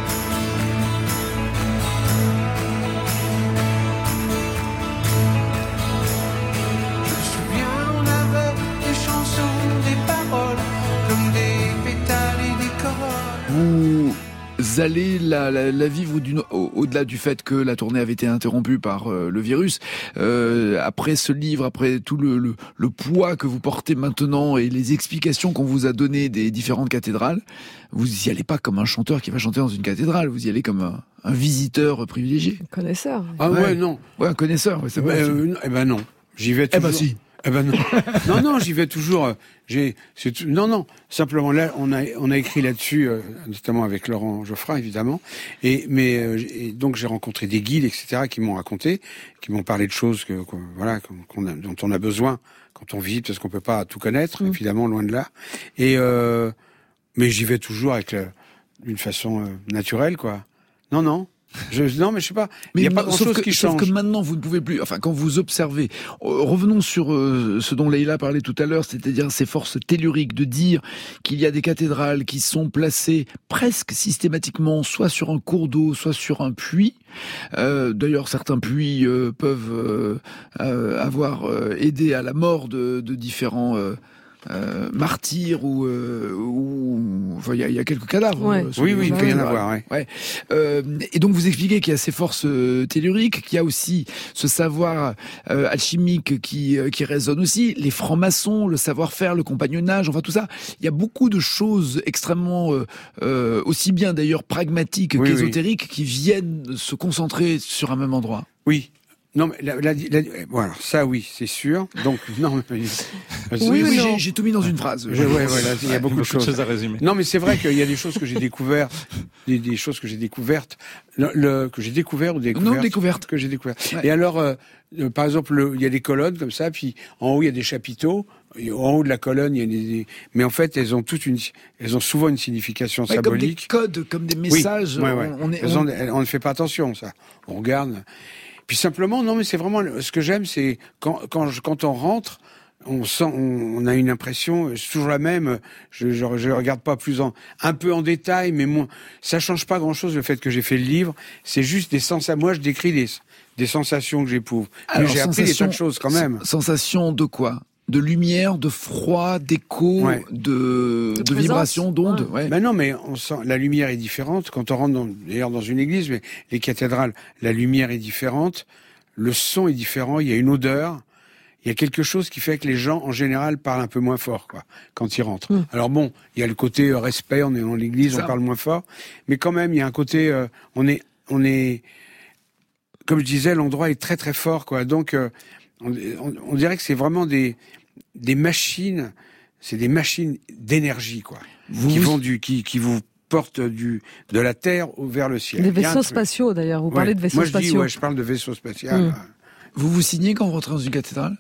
Je me souviens, on avait des chansons, des paroles, comme des pétales et des corolles. Vous allez la, la, la vivre d'une- au- au-delà du fait que la tournée avait été interrompue par euh, le virus. Euh, après ce livre, après tout le, le, le poids que vous portez maintenant et les explications qu'on vous a données des différentes cathédrales, vous y allez pas comme un chanteur qui va chanter dans une cathédrale. Vous y allez comme un, un visiteur privilégié. Connaisseur. Ah ouais, non. Ouais, un connaisseur. Ouais, c'est Eh vrai. ben, euh, non, eh ben non, j'y vais Eh toujours. ben si. Eh ben non, non, non, j'y vais toujours. euh, J'ai, c'est tout- non, non. Simplement là, on a, on a écrit là-dessus, euh, notamment avec Laurent Geoffrin, évidemment. Et mais euh, et donc j'ai rencontré des guides, et cetera, qui m'ont raconté, qui m'ont parlé de choses que, qu'on- voilà, qu'on- qu'on a, dont on a besoin quand on visite, parce qu'on peut pas tout connaître, Mm. évidemment, loin de là. Et euh, mais j'y vais toujours avec le, d'une façon euh, naturelle, quoi. Non, non. Je, non, mais je sais pas. Il Mais n'y a pas non, sauf grand-chose que, qui sauf change. que maintenant, vous ne pouvez plus. Enfin, quand vous observez, euh, revenons sur euh, ce dont Leïla parlait tout à l'heure, c'est-à-dire ces forces telluriques de dire qu'il y a des cathédrales qui sont placées presque systématiquement, soit sur un cours d'eau, soit sur un puits. Euh, D'ailleurs, certains puits euh, peuvent euh, euh, avoir euh, aidé à la mort de, de différents. Euh, Euh, martyrs ou euh, ou enfin il y, a- il y a quelques cadavres. Ouais. euh, sur Oui, les oui, il zones peut y en cathédrales. avoir, ouais. Ouais. Euh, et donc vous expliquez qu'il y a ces forces euh, telluriques, qu'il y a aussi ce savoir euh, alchimique qui euh, qui résonne aussi, les francs-maçons, le savoir-faire, le compagnonnage, enfin tout ça. Il y a beaucoup de choses extrêmement euh, euh, aussi bien d'ailleurs pragmatiques Oui, qu'ésotériques qui viennent se concentrer sur un même endroit. Oui. Non, mais la, la, la- bon, alors ça, oui, c'est sûr. Donc, non, mais, Oui, oui, j'ai- j'ai tout mis dans une phrase. Je- ouais, voilà, il y a beaucoup, de choses. à résumer. Non, mais c'est vrai qu'il y a des choses que j'ai découvertes, des, des choses que j'ai découvertes, le, le- que j'ai découvert ou découvertes. Non, découvertes. Que j'ai découvertes. Ouais. Et alors, euh, euh, par exemple, le- il y a des colonnes comme ça, puis en haut il y a des chapiteaux. Et en haut de la colonne, il y a des, des- mais en fait, elles ont toutes une, elles ont souvent une signification Ouais, comme des symbolique. codes, comme des Oui, messages. ouais, ouais. On, on est, Elles on- ont- on ne fait pas attention, ça. On regarde. Puis simplement, non, mais c'est vraiment ce que j'aime, c'est quand quand je, quand on rentre, on sent, on, on a une impression, c'est toujours la même. Je, je, je regarde pas plus en, un peu en détail, mais moins. Ça change pas grand chose le fait que j'ai fait le livre. C'est juste des sens. Moi, je décris des des sensations que j'éprouve. Mais Alors, j'ai appris des tas de sensation- choses quand même. Sensation de quoi? De lumière, de froid, d'écho, Ouais. de, de, présence. vibration, d'ondes. Ouais. Ben non, mais on sent la lumière est différente quand on rentre dans, d'ailleurs dans une église, mais les cathédrales, la lumière est différente, le son est différent, il y a une odeur, il y a quelque chose qui fait que les gens en général parlent un peu moins fort, quoi, quand ils rentrent. Mm. Alors bon, il y a le côté euh, respect, on est dans l'église, Ça. on parle moins fort, mais quand même il y a un côté, euh, on est, on est, comme je disais, l'endroit est très très fort, quoi. Donc euh, on, on, on dirait que c'est vraiment des des machines, c'est des machines d'énergie, quoi, Vous- qui vont du, qui, qui vous portent du, de la terre au- vers le ciel. Des Il y a un vaisseaux truc. spatiaux d'ailleurs. Vous Ouais. parlez de vaisseaux Moi, je dis, spatiaux. ouais, je parle de vaisseau spatial. Mm. Vous vous signez quand vous rentrez dans une cathédrale?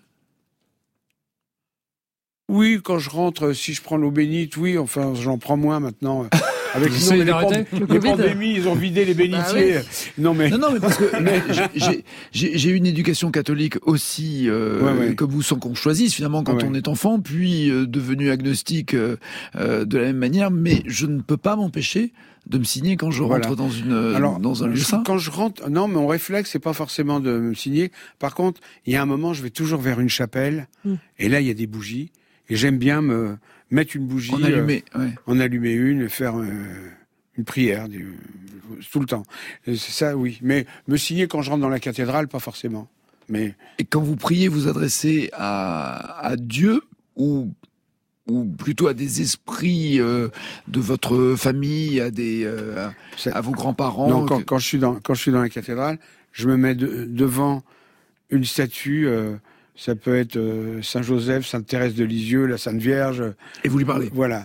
Oui, quand je rentre, si je prends l'eau bénite, oui, enfin, j'en prends moins maintenant. Avec Vous non, essayez mais les, d'arrêter pand- Le les Covid. pandémies, ils ont vidé les bénitiers. Bah Non, mais. Non, non, mais parce que mais j'ai- j'ai- j'ai j'ai eu une éducation catholique aussi, euh, Ouais, ouais. comme vous, sans qu'on choisisse finalement quand Ouais, on ouais. est enfant, puis euh, devenu agnostique euh, euh, de la même manière. Mais je ne peux pas m'empêcher de me signer quand je Voilà. rentre dans une euh, Alors, dans un lieu je- saint. quand je rentre, non, mon réflexe, c'est pas forcément de me signer. Par contre, il y a un moment, je vais toujours vers une chapelle, Mm. et là, il y a des bougies, et j'aime bien me mettre une bougie, En allumé, euh, ouais. en allumer une, et faire euh, une prière, du- tout le temps. Et c'est ça, oui. Mais me signer quand je rentre dans la cathédrale, pas forcément. Mais Et quand vous priez, vous adressez à, à Dieu ou ou plutôt à des esprits euh, de votre famille, à des euh, ça- à vos grands-parents. non, quand, que- quand je suis dans quand je suis dans la cathédrale, je me mets de- devant une statue. euh, ça peut être euh, Saint Joseph, Sainte Thérèse de Lisieux, la Sainte Vierge. Et vous lui parlez. Voilà.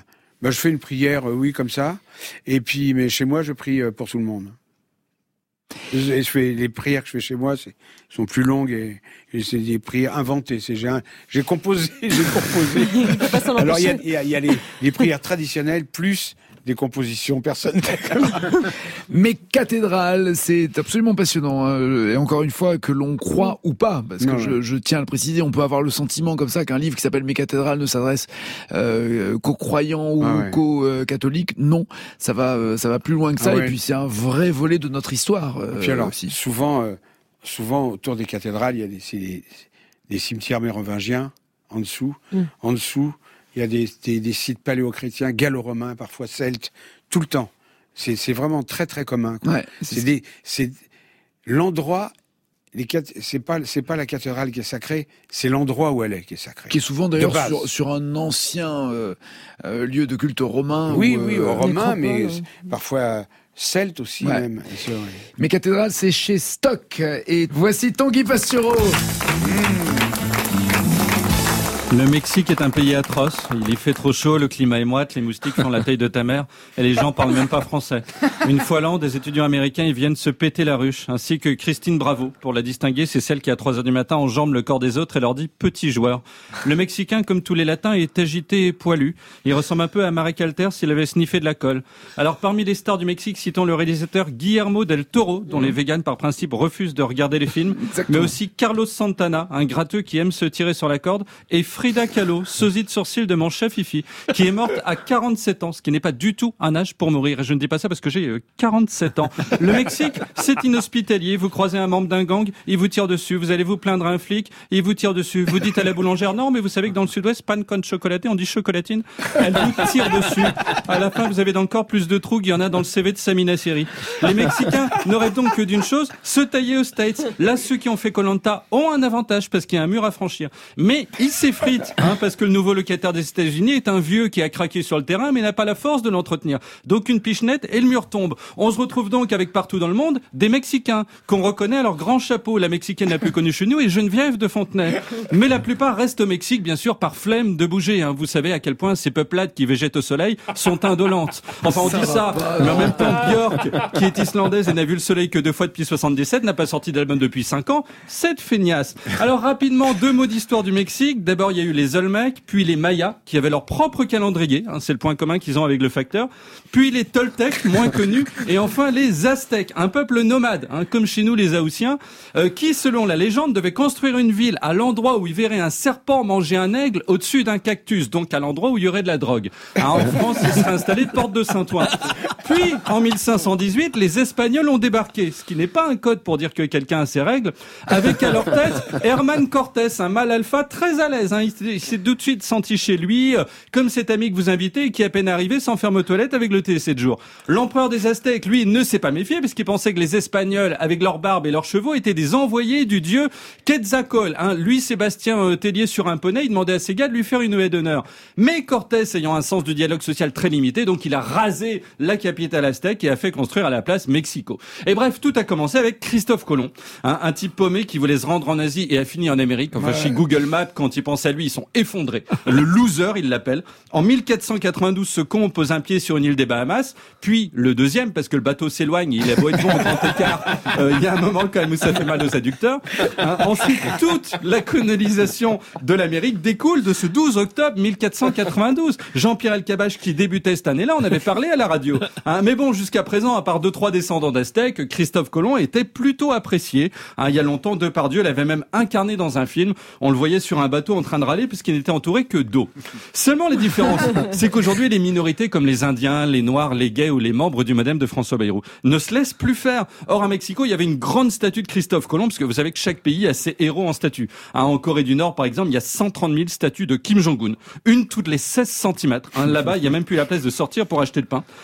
Bah, je fais une prière, euh, oui, comme ça. Et puis, mais chez moi, je prie euh, pour tout le monde. Et je fais les prières que je fais chez moi, c'est sont plus longues et, et c'est des prières inventées. C'est j'ai, un, j'ai composé, j'ai composé. Alors il y a, il y a, il y a les, les prières traditionnelles plus des compositions personnelles. Mais cathédrale, c'est absolument passionnant. Hein. Et encore une fois, que l'on croit ou pas, parce que non, je, ouais. je tiens à le préciser, on peut avoir le sentiment comme ça qu'un livre qui s'appelle Mes cathédrales ne s'adresse euh, qu'aux croyants ou ah ouais. qu'aux euh, catholiques. Non, ça va, euh, ça va plus loin que ça. Ah ouais. Et puis c'est un vrai volet de notre histoire. Euh, Et puis alors, aussi. souvent, euh, souvent autour des cathédrales, il y a des, c'est des, des cimetières mérovingiens en dessous. Mm. En dessous, il y a des, des, des sites paléochrétiens, gallo-romains, parfois celtes, tout le temps. C'est, c'est vraiment très très commun. Quoi. Ouais, c'est, c'est des, c'est l'endroit. Les cat... c'est pas, c'est pas la cathédrale qui est sacrée, c'est l'endroit où elle est qui est sacrée. Qui est souvent d'ailleurs sur, sur un ancien euh, euh, lieu de culte romain. Oui, ou, oui, euh, romain, mais ouais. parfois celte aussi Ouais. même. C'est vrai. Mes cathédrales, c'est chez Stock. Et voici Tanguy Pastureau. Le Mexique est un pays atroce. Il y fait trop chaud, le climat est moite, les moustiques font la taille de ta mère et les gens parlent même pas français. Une fois l'an, des étudiants américains ils viennent se péter la ruche, ainsi que Christine Bravo. Pour la distinguer, c'est celle qui à trois heures du matin enjambe le corps des autres et leur dit « petit joueur ». Le Mexicain, comme tous les latins, est agité et poilu. Il ressemble un peu à Marek Alter s'il avait sniffé de la colle. Alors parmi les stars du Mexique, citons le réalisateur Guillermo del Toro, dont les véganes par principe refusent de regarder les films, Exactement. mais aussi Carlos Santana, un gratteux qui aime se tirer sur la corde, et Frida Kahlo, sosie de sourcil de mon chef Fifi, qui est morte à quarante-sept ans, ce qui n'est pas du tout un âge pour mourir. Et je ne dis pas ça parce que j'ai euh, quarante-sept ans. Le Mexique, c'est inhospitalier. Vous croisez un membre d'un gang, il vous tire dessus. Vous allez vous plaindre à un flic, il vous tire dessus. Vous dites à la boulangère, non, mais vous savez que dans le sud-ouest, pan con chocolaté, on dit chocolatine. Elle vous tire dessus. À la fin, vous avez dans le corps plus de trous qu'il y en a dans le C V de Samina Seri. Les Mexicains ne rêvent donc que d'une chose, se tailler aux States. Là, ceux qui ont fait Koh Lanta ont un avantage parce qu'il y a un mur à franchir. Mais ils s'effritent, hein, parce que le nouveau locataire des États-Unis est un vieux qui a craqué sur le terrain mais n'a pas la force de l'entretenir. Donc une pichenette et le mur tombe. On se retrouve donc avec partout dans le monde des Mexicains qu'on reconnaît à leur grand chapeau. La Mexicaine la plus connue chez nous est Geneviève de Fontenay. Mais la plupart restent au Mexique, bien sûr, par flemme de bouger. Hein. Vous savez à quel point ces peuplades qui végètent au soleil sont indolentes. Enfin, on dit ça, mais en même temps, Björk, qui est islandaise et n'a vu le soleil que deux fois depuis soixante-dix-sept, n'a pas sorti d'album depuis cinq ans. Cette feignasse. Alors rapidement, deux mots d'histoire du Mexique. D'abord, il y a eu les Olmecs, puis les Mayas, qui avaient leur propre calendrier, hein, c'est le point commun qu'ils ont avec le facteur, puis les Toltecs, moins connus, et enfin les Aztèques, un peuple nomade, hein, comme chez nous les Haussiens, euh, qui, selon la légende, devait construire une ville à l'endroit où ils verraient un serpent manger un aigle au-dessus d'un cactus, donc à l'endroit où il y aurait de la drogue. Hein, en France, ils seraient installés porte de Saint-Ouen. Puis, en mille cinq cent dix-huit, les Espagnols ont débarqué, ce qui n'est pas un code pour dire que quelqu'un a ses règles, avec à leur tête Herman Cortés, un mâle alpha très à l'aise. Hein, il s'est tout de suite senti chez lui, euh, comme cet ami que vous invitez et qui à peine arrivé s'enferme aux toilettes avec le T C de jour. L'empereur des Aztèques, lui, ne s'est pas méfié parce qu'il pensait que les Espagnols, avec leur barbe et leurs chevaux, étaient des envoyés du dieu Quetzalcoatl. Hein, lui, Sébastien euh, Tellier sur un poney, il demandait à ses gars de lui faire une haie d'honneur. Mais Cortés, ayant un sens du dialogue social très limité, donc il a rasé la capitale aztèque et a fait construire à la place Mexico. Et bref, tout a commencé avec Christophe Colomb, hein, un type paumé qui voulait se rendre en Asie et a fini en Amérique. Enfin, ouais. Chez Google Maps, quand ils pensent à lui, ils sont effondrés. Le loser, il l'appelle. En mille quatre cent quatre-vingt-douze, ce con pose un pied sur une île des Bahamas, puis le deuxième, parce que le bateau s'éloigne, il a beau être bon en grand écart, euh, il y a un moment quand même où ça fait mal aux adducteurs. Hein, ensuite, toute la colonisation de l'Amérique découle de ce douze octobre mille quatre cent quatre-vingt-douze. Jean-Pierre Elkabbach qui débutait cette année-là, on avait parlé à la radio. Hein, mais bon, jusqu'à présent, à part deux, trois descendants d'Aztèques, Christophe Colomb était plutôt apprécié. Hein, il y a longtemps, Depardieu l'avait même incarné dans un film. On le voyait sur un bateau en train de râler puisqu'il n'était entouré que d'eau. Seulement les différences, c'est qu'aujourd'hui, les minorités comme les Indiens, les Noirs, les gays ou les membres du Modem de François Bayrou ne se laissent plus faire. Or, à Mexico, il y avait une grande statue de Christophe Colomb, parce que vous savez que chaque pays a ses héros en statue. Hein, en Corée du Nord, par exemple, il y a cent trente mille statues de Kim Jong-un. Une toutes les seize centimètres. Hein, là-bas, il n'y a même plus la place de sortir pour acheter le pain. Euh, ce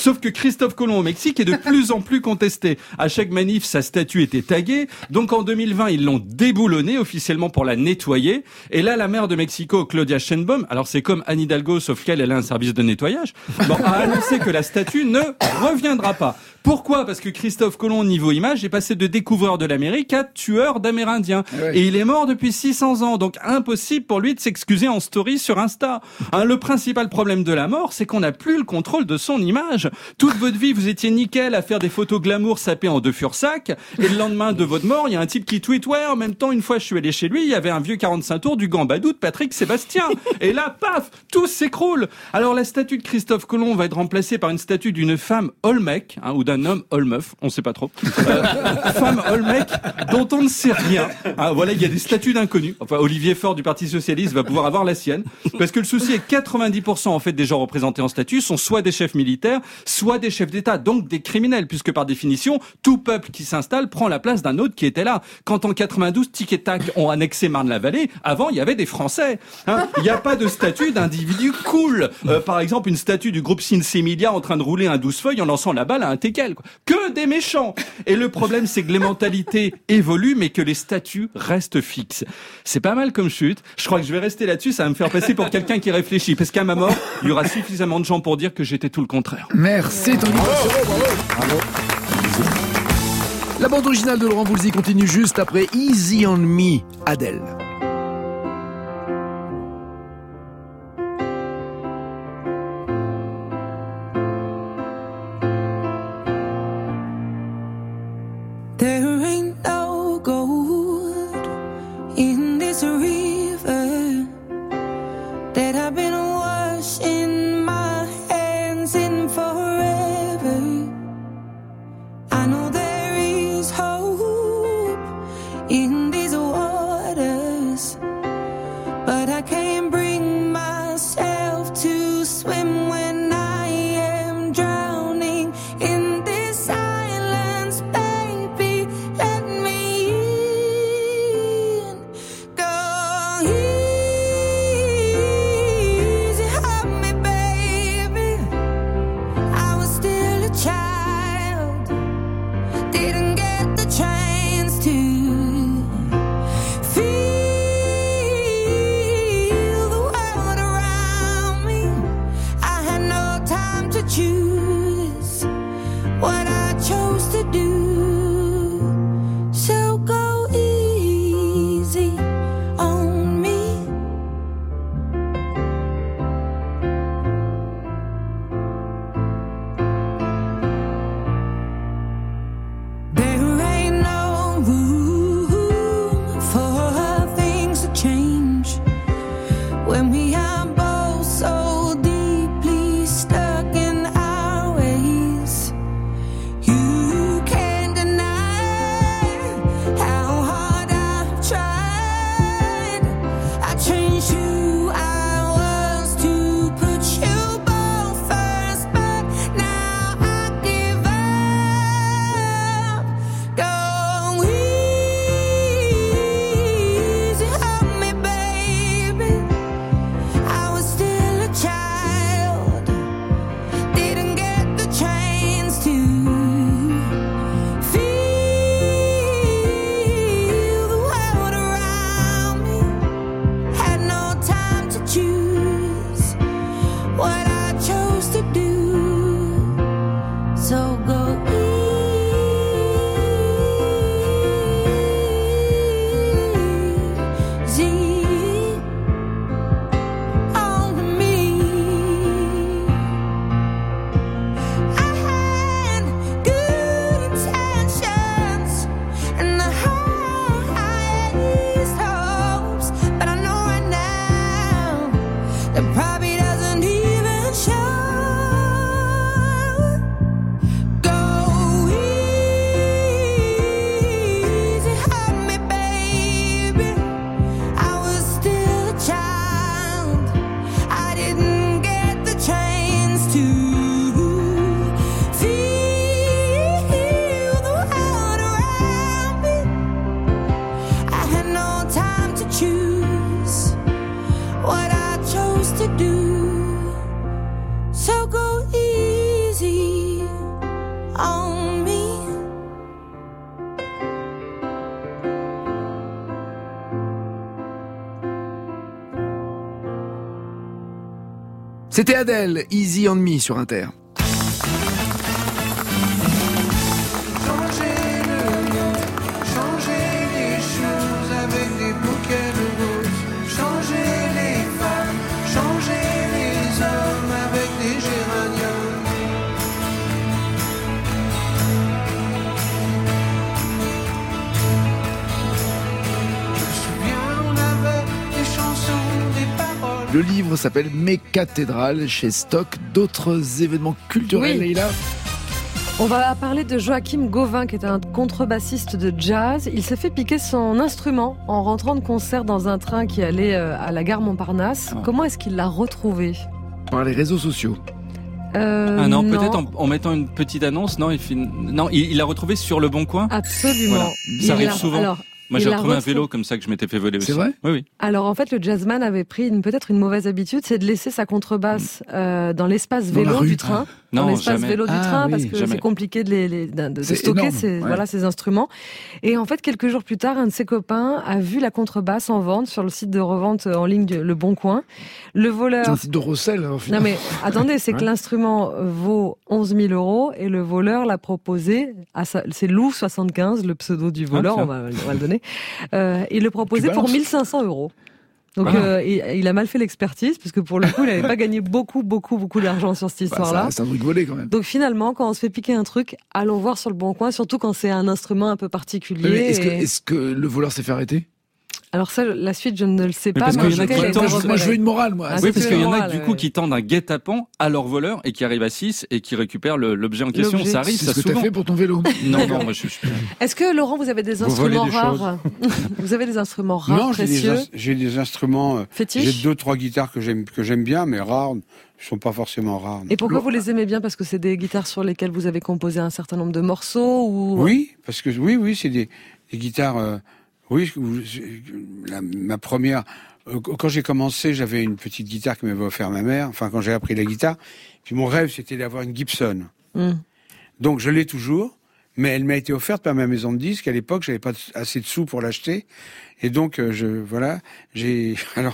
Sauf que Christophe Colomb au Mexique est de plus en plus contesté. À chaque manif, sa statue était taguée. Donc en deux mille vingt, ils l'ont déboulonnée officiellement pour la nettoyer. Et là, la maire de Mexico, Claudia Sheinbaum, alors c'est comme Anne Hidalgo, sauf qu'elle, elle a un service de nettoyage, bon, a annoncé que la statue ne reviendra pas. Pourquoi ? Parce que Christophe Colomb, niveau image, est passé de découvreur de l'Amérique à tueur d'Amérindiens. Ouais. Et il est mort depuis six cents ans, donc impossible pour lui de s'excuser en story sur Insta. Hein, le principal problème de la mort, c'est qu'on n'a plus le contrôle de son image. Toute votre vie, vous étiez nickel à faire des photos glamour sapées en deux fursac, et le lendemain de votre mort, il y a un type qui tweet « Ouais, en même temps, une fois je suis allé chez lui, il y avait un vieux quarante-cinq tours du Gambadou de Patrick Sébastien. » Et là, paf, tout s'écroule. Alors la statue de Christophe Colomb va être remplacée par une statue d'une femme Olmec, hein, ou d'un homme Olmeuf, on sait pas trop. Euh, femme Olmec dont on ne sait rien. Ah, voilà, il y a des statues d'inconnus. Enfin, Olivier Faure du Parti Socialiste va pouvoir avoir la sienne. Parce que le souci est que quatre-vingt-dix pour cent en fait des gens représentés en statue sont soit des chefs militaires, soit des chefs d'État, donc des criminels, puisque par définition, tout peuple qui s'installe prend la place d'un autre qui était là. Quand en quatre-vingt-douze, Tic et Tac ont annexé Marne-la-Vallée, avant il y avait des Français. Hein, il n'y a pas de statue d'individu cool. Euh, par exemple, une statue du groupe Sinsemilia en train de rouler un douze feuilles en lançant la balle à un teckel, quoi. Que des méchants. Et le problème, c'est que les mentalités évoluent, mais que les statuts restent fixes. C'est pas mal comme chute. Je crois que je vais rester là-dessus. Ça va me faire passer pour quelqu'un qui réfléchit. Parce qu'à ma mort, il y aura suffisamment de gens pour dire que j'étais tout le contraire. Merci, Tanguy. Bravo, bravo. Bravo. La bande originale de Laurent Voulzy continue juste après Easy on Me, Adèle. There ain't no gold in this river that I've been washing my hands in forever. I know there is hope in these waters, but I can't bring myself to swim when I am drowning in this silence. Baby, let me in. Go easy on me, baby. I was still a child, didn't get the chance to feel the world around me. I had no time to choose what I chose to do. So go easy on me. There ain't no room for things to change when we are both so deeply stuck in our ways. You can't deny how hard I've tried. I changed who I was to put you both first, but now I give up. Go easy on me, baby. I was still a child, didn't get the chance to feel the world around me. Had no time to choose what I chose to do. So go easy on me. I had good intentions and the highest hopes, but I know right now that probably doesn't even show. Go easy on me, baby. I was still a child, I didn't get the chance to feel the world around me. I had no time to choose what I chose to do. C'était Adèle, Easy on Me sur Inter. Changer le monde, changer les choses avec des bouquets de roses. Changer les femmes, changer les hommes avec des géraniums. Je me souviens, on avait des chansons, des paroles. Le livre s'appelle Mes cathédrales chez Stock. D'autres événements culturels, Oui. Leïla ? On va parler de Joachim Gauvin, qui est un contrebassiste de jazz. Il s'est fait piquer son instrument en rentrant de concert dans un train qui allait euh, à la gare Montparnasse. Ah. Comment est-ce qu'il l'a retrouvé ? Par les réseaux sociaux. Euh, Ah non, peut-être en, en mettant une petite annonce. Non, il, fait... non, il, il l'a retrouvé sur Le Bon Coin. Absolument. Voilà. Il Ça arrive l'a- souvent. alors, Moi, il j'ai l'a retrouvé un retrouvé- vélo comme ça que je m'étais fait voler aussi. C'est vrai ? Oui, oui. Alors en fait, le jazzman avait pris une, peut-être une mauvaise habitude, c'est de laisser sa contrebasse euh, dans l'espace Dans la vélo rue. du train. Non, dans l'espace jamais. vélo du Ah, train, oui, parce que jamais. c'est compliqué de, les, les- de, de C'est stocker énorme, ces, ouais. voilà, ces instruments. Et en fait, quelques jours plus tard, un de ses copains a vu la contrebasse en vente sur le site de revente en ligne de Le Bon Coin. Le voleur... C'est un site de Rossel, au Non final. mais attendez, c'est que Ouais. l'instrument vaut onze mille euros et le voleur l'a proposé, à sa, c'est Lou soixante-quinze, le pseudo du voleur, Ah, on, va, on va le donner, euh, il le proposait Tu pour balances mille cinq cents euros. Donc Ah. euh, il, il a mal fait l'expertise, parce que pour le coup, il n'avait pas gagné beaucoup, beaucoup, beaucoup d'argent sur cette Bah, histoire-là. ça- c'est un truc volé quand même. Donc finalement, quand on se fait piquer un truc, allons voir sur Le Bon Coin, surtout quand c'est un instrument un peu particulier. Mais Est-ce que, et- est-ce que le voleur s'est fait arrêter ? Alors ça, la suite, je ne le sais Mais pas. parce mais qu'il en y en a tout cas, qui il a été tentent- Moi, repéré. je veux une morale, moi. Ah, Oui, c'est parce une qu'il y en a morale, qui, du ouais. coup, qui tendent un guet-apens à leur voleur et qui arrivent à six et qui récupèrent le- l'objet en question. L'objet. Ça arrive, C'est ça ce que t'as souvent. fait pour ton vélo. Non, non, moi je suis. Est-ce que Laurent, vous avez des Vous volez instruments des rares Vous avez des instruments rares, Non, j'ai des, précieux, ins- j'ai des instruments. euh, fétiches J'ai deux, trois guitares que j'aime que j'aime bien, mais rares. Ils sont pas forcément rares. Et pourquoi vous les aimez bien? Parce que c'est des guitares sur lesquelles vous avez composé un certain nombre de morceaux ou... Oui, parce que oui, oui, c'est des, des guitares. euh, oui, où- la- ma première. euh, Quand j'ai commencé, j'avais une petite guitare que m'avait offert ma mère. Enfin, quand j'ai appris la guitare, puis mon rêve, c'était d'avoir une Gibson. Mm. Donc, je l'ai toujours, mais elle m'a été offerte par ma maison de disques. À l'époque, j'avais pas de- assez de sous pour l'acheter, et donc, euh, je voilà, j'ai alors.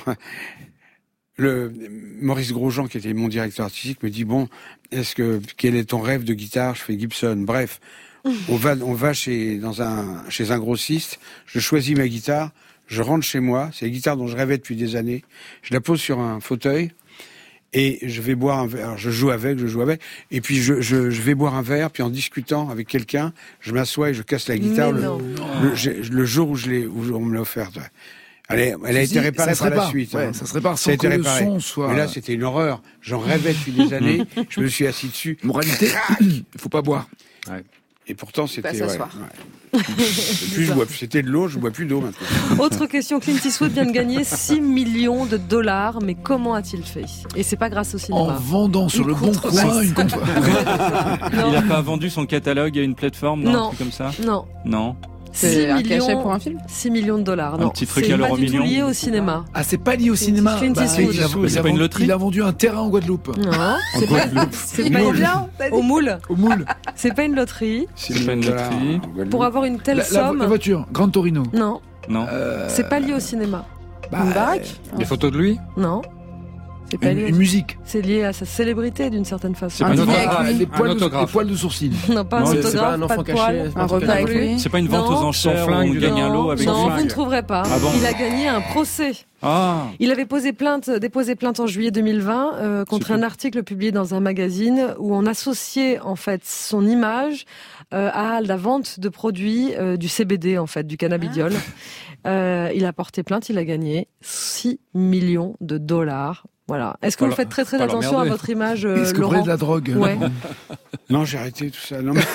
Le Maurice Grosjean, qui était mon directeur artistique, me dit bon, est-ce que quel est ton rêve de guitare? Je fais Gibson. Bref, on va on va chez dans un chez un grossiste. Je choisis ma guitare. Je rentre chez moi. C'est la guitare dont je rêvais depuis des années. Je la pose sur un fauteuil et je vais boire un verre. Alors, je joue avec, je joue avec. Et puis je, je je vais boire un verre. Puis en discutant avec quelqu'un, je m'assois et je casse la guitare. Mais Le, non. le, j'ai- le jour où je l'ai où on me l'a offerte. Ouais. Elle, est- elle a Si, été réparée ça se par la répare. suite. Ouais, hein. ça se répare Ça a sans été que le réparé. son soit- Mais là, c'était une horreur. J'en rêvais depuis des années. Je me suis assis dessus. Moralité, il faut pas boire. Et pourtant, c'était. Pas Ouais, s'asseoir. ouais. Et puis, je bois, c'était de l'eau, je bois plus d'eau maintenant. Autre question, Clint Eastwood vient de gagner six millions de dollars, mais comment a-t-il fait? Et c'est pas grâce au En cinéma. vendant sur Une le bon contrebasse. coin une contre. Non. Il n'a pas vendu son catalogue à une plateforme, non, Non. un truc comme ça. Non. Non. six C'est un millions, cachet pour un film? six millions de dollars. Un Non, petit truc c'est à pas l'euro du tout million. lié au cinéma. Ah, c'est pas lié au cinéma. Clint Bah, Eastwood. il a, C'est il a pas une vendu- loterie il a vendu un terrain en Guadeloupe. Non, c'est pas, c'est pas Moule. une, au moule. Au moule. C'est pas une loterie. C'est pas une loterie. Pour avoir une telle La, la- somme. la voiture, Grand Torino. Non, Non. Euh, c'est pas lié au cinéma. bah, Une baraque? Des photos de lui? Non. C'est pas Une, lié. une musique. C'est lié à sa célébrité d'une certaine façon. C'est pas une dîner autographe. avec lui. les, poils Un de, les autographe. poils de sourcil. Non, pas Non, un c'est autographe, pas un pas enfant de caché, poils. c'est pas Un un truc repas avec avec lui? C'est pas une vente Non. aux enchères Sans flingue, où on gagne un lot Non, avec non, un vous flingue. ne trouverez pas. Ah bon? Il a gagné un procès. Ah. Il avait posé plainte, déposé plainte en juillet deux mille vingt euh, contre un article publié dans un magazine où on associait en fait son image euh, à la vente de produits euh, du C B D en fait, du cannabidiol. Euh, il a porté plainte, il a gagné six millions de dollars. Voilà. Est-ce que Faut vous pas faites très très leur- faut pas attention à l'emmerder. votre image, euh, Est-ce que vous prenez Laurent? de la drogue? Ouais. Non, j'ai arrêté tout ça. Non, mais-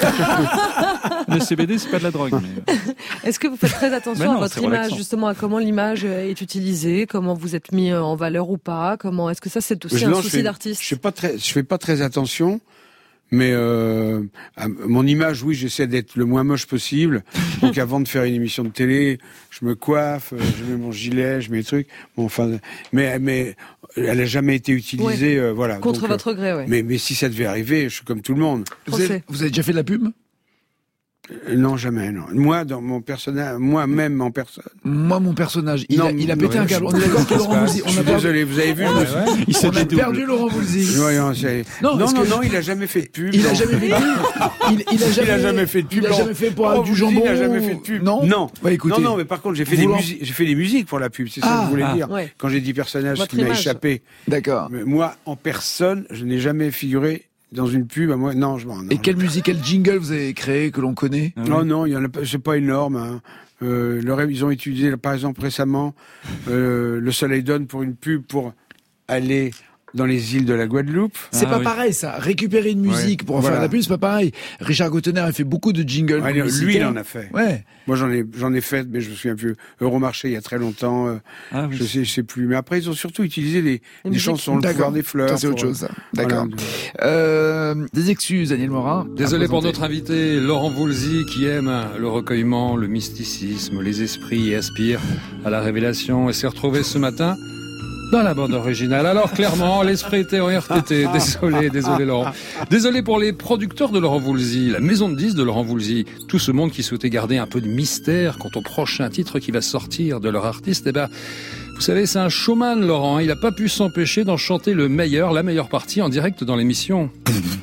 Le C B D, c'est pas de la drogue. Mais... Est-ce que vous faites très attention Mais non, à votre c'est image, relaxant. justement, à comment l'image est utilisée, comment vous êtes mis en valeur ou pas? Comment est-ce que ça c'est aussi Je- un non, je souci fais- d'artiste? Je fais pas très, je fais pas très attention. Mais euh, à mon image, oui, j'essaie d'être le moins moche possible. Donc avant de faire une émission de télé, je me coiffe, euh, je mets mon gilet, je mets les trucs. Bon, enfin, mais mais elle a jamais été utilisée, euh, voilà. Contre Donc, votre euh, gré, ouais. Mais mais si ça devait arriver, je suis comme tout le monde. Vous avez, Procès. vous avez déjà fait de la pub? Euh, Non, jamais, non. Moi, dans mon personnage, moi-même en personne. Moi, mon personnage, il, Non, a, il a pété ouais, un câble. je- On est d'accord que Laurent Voulzy, Je on suis a perdu. désolé, vous avez vu, je me suis- Il on a perdu Laurent Voulzy. Voyons, c'est- Non, non, parce non, que- non, il a jamais fait de pub. Il a non. jamais fait de pub. Il, il a jamais, Il a jamais fait de pub. Il a non. jamais fait pour Oh, du vous jambon. dites, Il a jamais fait de pub. Non. Non. Bah, écoutez. non, non, mais par contre, j'ai fait des Voulant- musiques, j'ai fait des musiques pour la pub. C'est ça Ah, que je voulais ah, dire. ouais. Quand j'ai dit personnage Votre qui m'a image. échappé. D'accord. Mais moi, en personne, je n'ai jamais figuré dans une pub. À moi, non, je m'en. non, Et non. quelle musique, quel jingle vous avez créé que l'on connaît? Non, non, il y en a pas, c'est pas énorme. Hein. Euh, le rêve, ils ont utilisé, par exemple, récemment, euh, le Soleil donne pour une pub pour aller dans les îles de la Guadeloupe. C'est Ah pas oui. pareil, ça. Récupérer une musique Ouais, pour voilà. faire la pub, c'est pas pareil. Richard Gottener a fait beaucoup de jingles. Ouais, lui, publicitaires. il en a fait. Ouais. Moi, j'en ai, j'en ai fait, mais je me souviens plus. Euromarché, il y a très longtemps. euh, Ah oui. je sais, je sais plus. Mais après, ils ont surtout utilisé les, les musiques. chansons, le D'accord. pouvoir des fleurs. Ça, c'est pour, autre chose, ça. euh, D'accord. voilà. Euh, des excuses, Daniel Morin. Désolé à pour présenter. notre invité, Laurent Voulzy, qui aime le recueillement, le mysticisme, les esprits et aspire à la révélation et s'est retrouvé ce matin dans la bande originale. Alors clairement, l'esprit était en R T T. Désolé, désolé Laurent. Désolé pour les producteurs de Laurent Voulzy, la maison de disques de Laurent Voulzy, tout ce monde qui souhaitait garder un peu de mystère quant au prochain titre qui va sortir de leur artiste. Eh ben, vous savez, c'est un showman, Laurent. hein. Il n'a pas pu s'empêcher d'en chanter le meilleur, la meilleure partie en direct dans l'émission.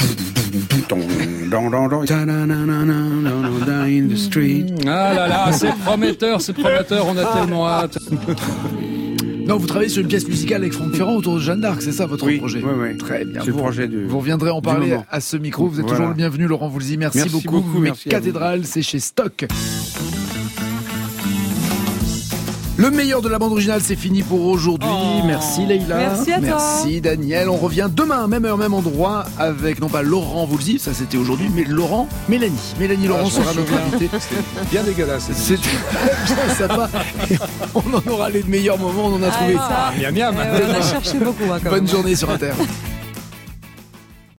Don, don, don, ta-na-na-na-na-na-na, in the street. Ah là là, c'est prometteur, c'est prometteur, on a tellement hâte. Non, vous travaillez sur une pièce musicale avec Franck Ferrand autour de Jeanne d'Arc, c'est ça votre Oui, projet? oui, oui. Très bien. C'est le Vous- projet de. Vous reviendrez en du parler moment. à ce micro. Vous êtes Voilà. toujours le bienvenu, Laurent Voulzy. Merci, Merci beaucoup. beaucoup, Mais merci à vous. Cathédrale, c'est chez Stock. Le meilleur de la bande originale, c'est fini pour aujourd'hui. Merci Leïla. Merci à toi. Merci Daniel. On revient demain, même heure, même endroit, avec non pas Laurent Voulzy, ça c'était aujourd'hui, mais Laurent Mélanie. Mélanie Laurent sera notre invitée. Bien dégueulasse. C'est bien sympa. Et on en aura les meilleurs moments, on en a trouvé. Ah, ça. Miam miam. Eh ouais, on a cherché beaucoup hein, quand même. Bonne journée sur Inter.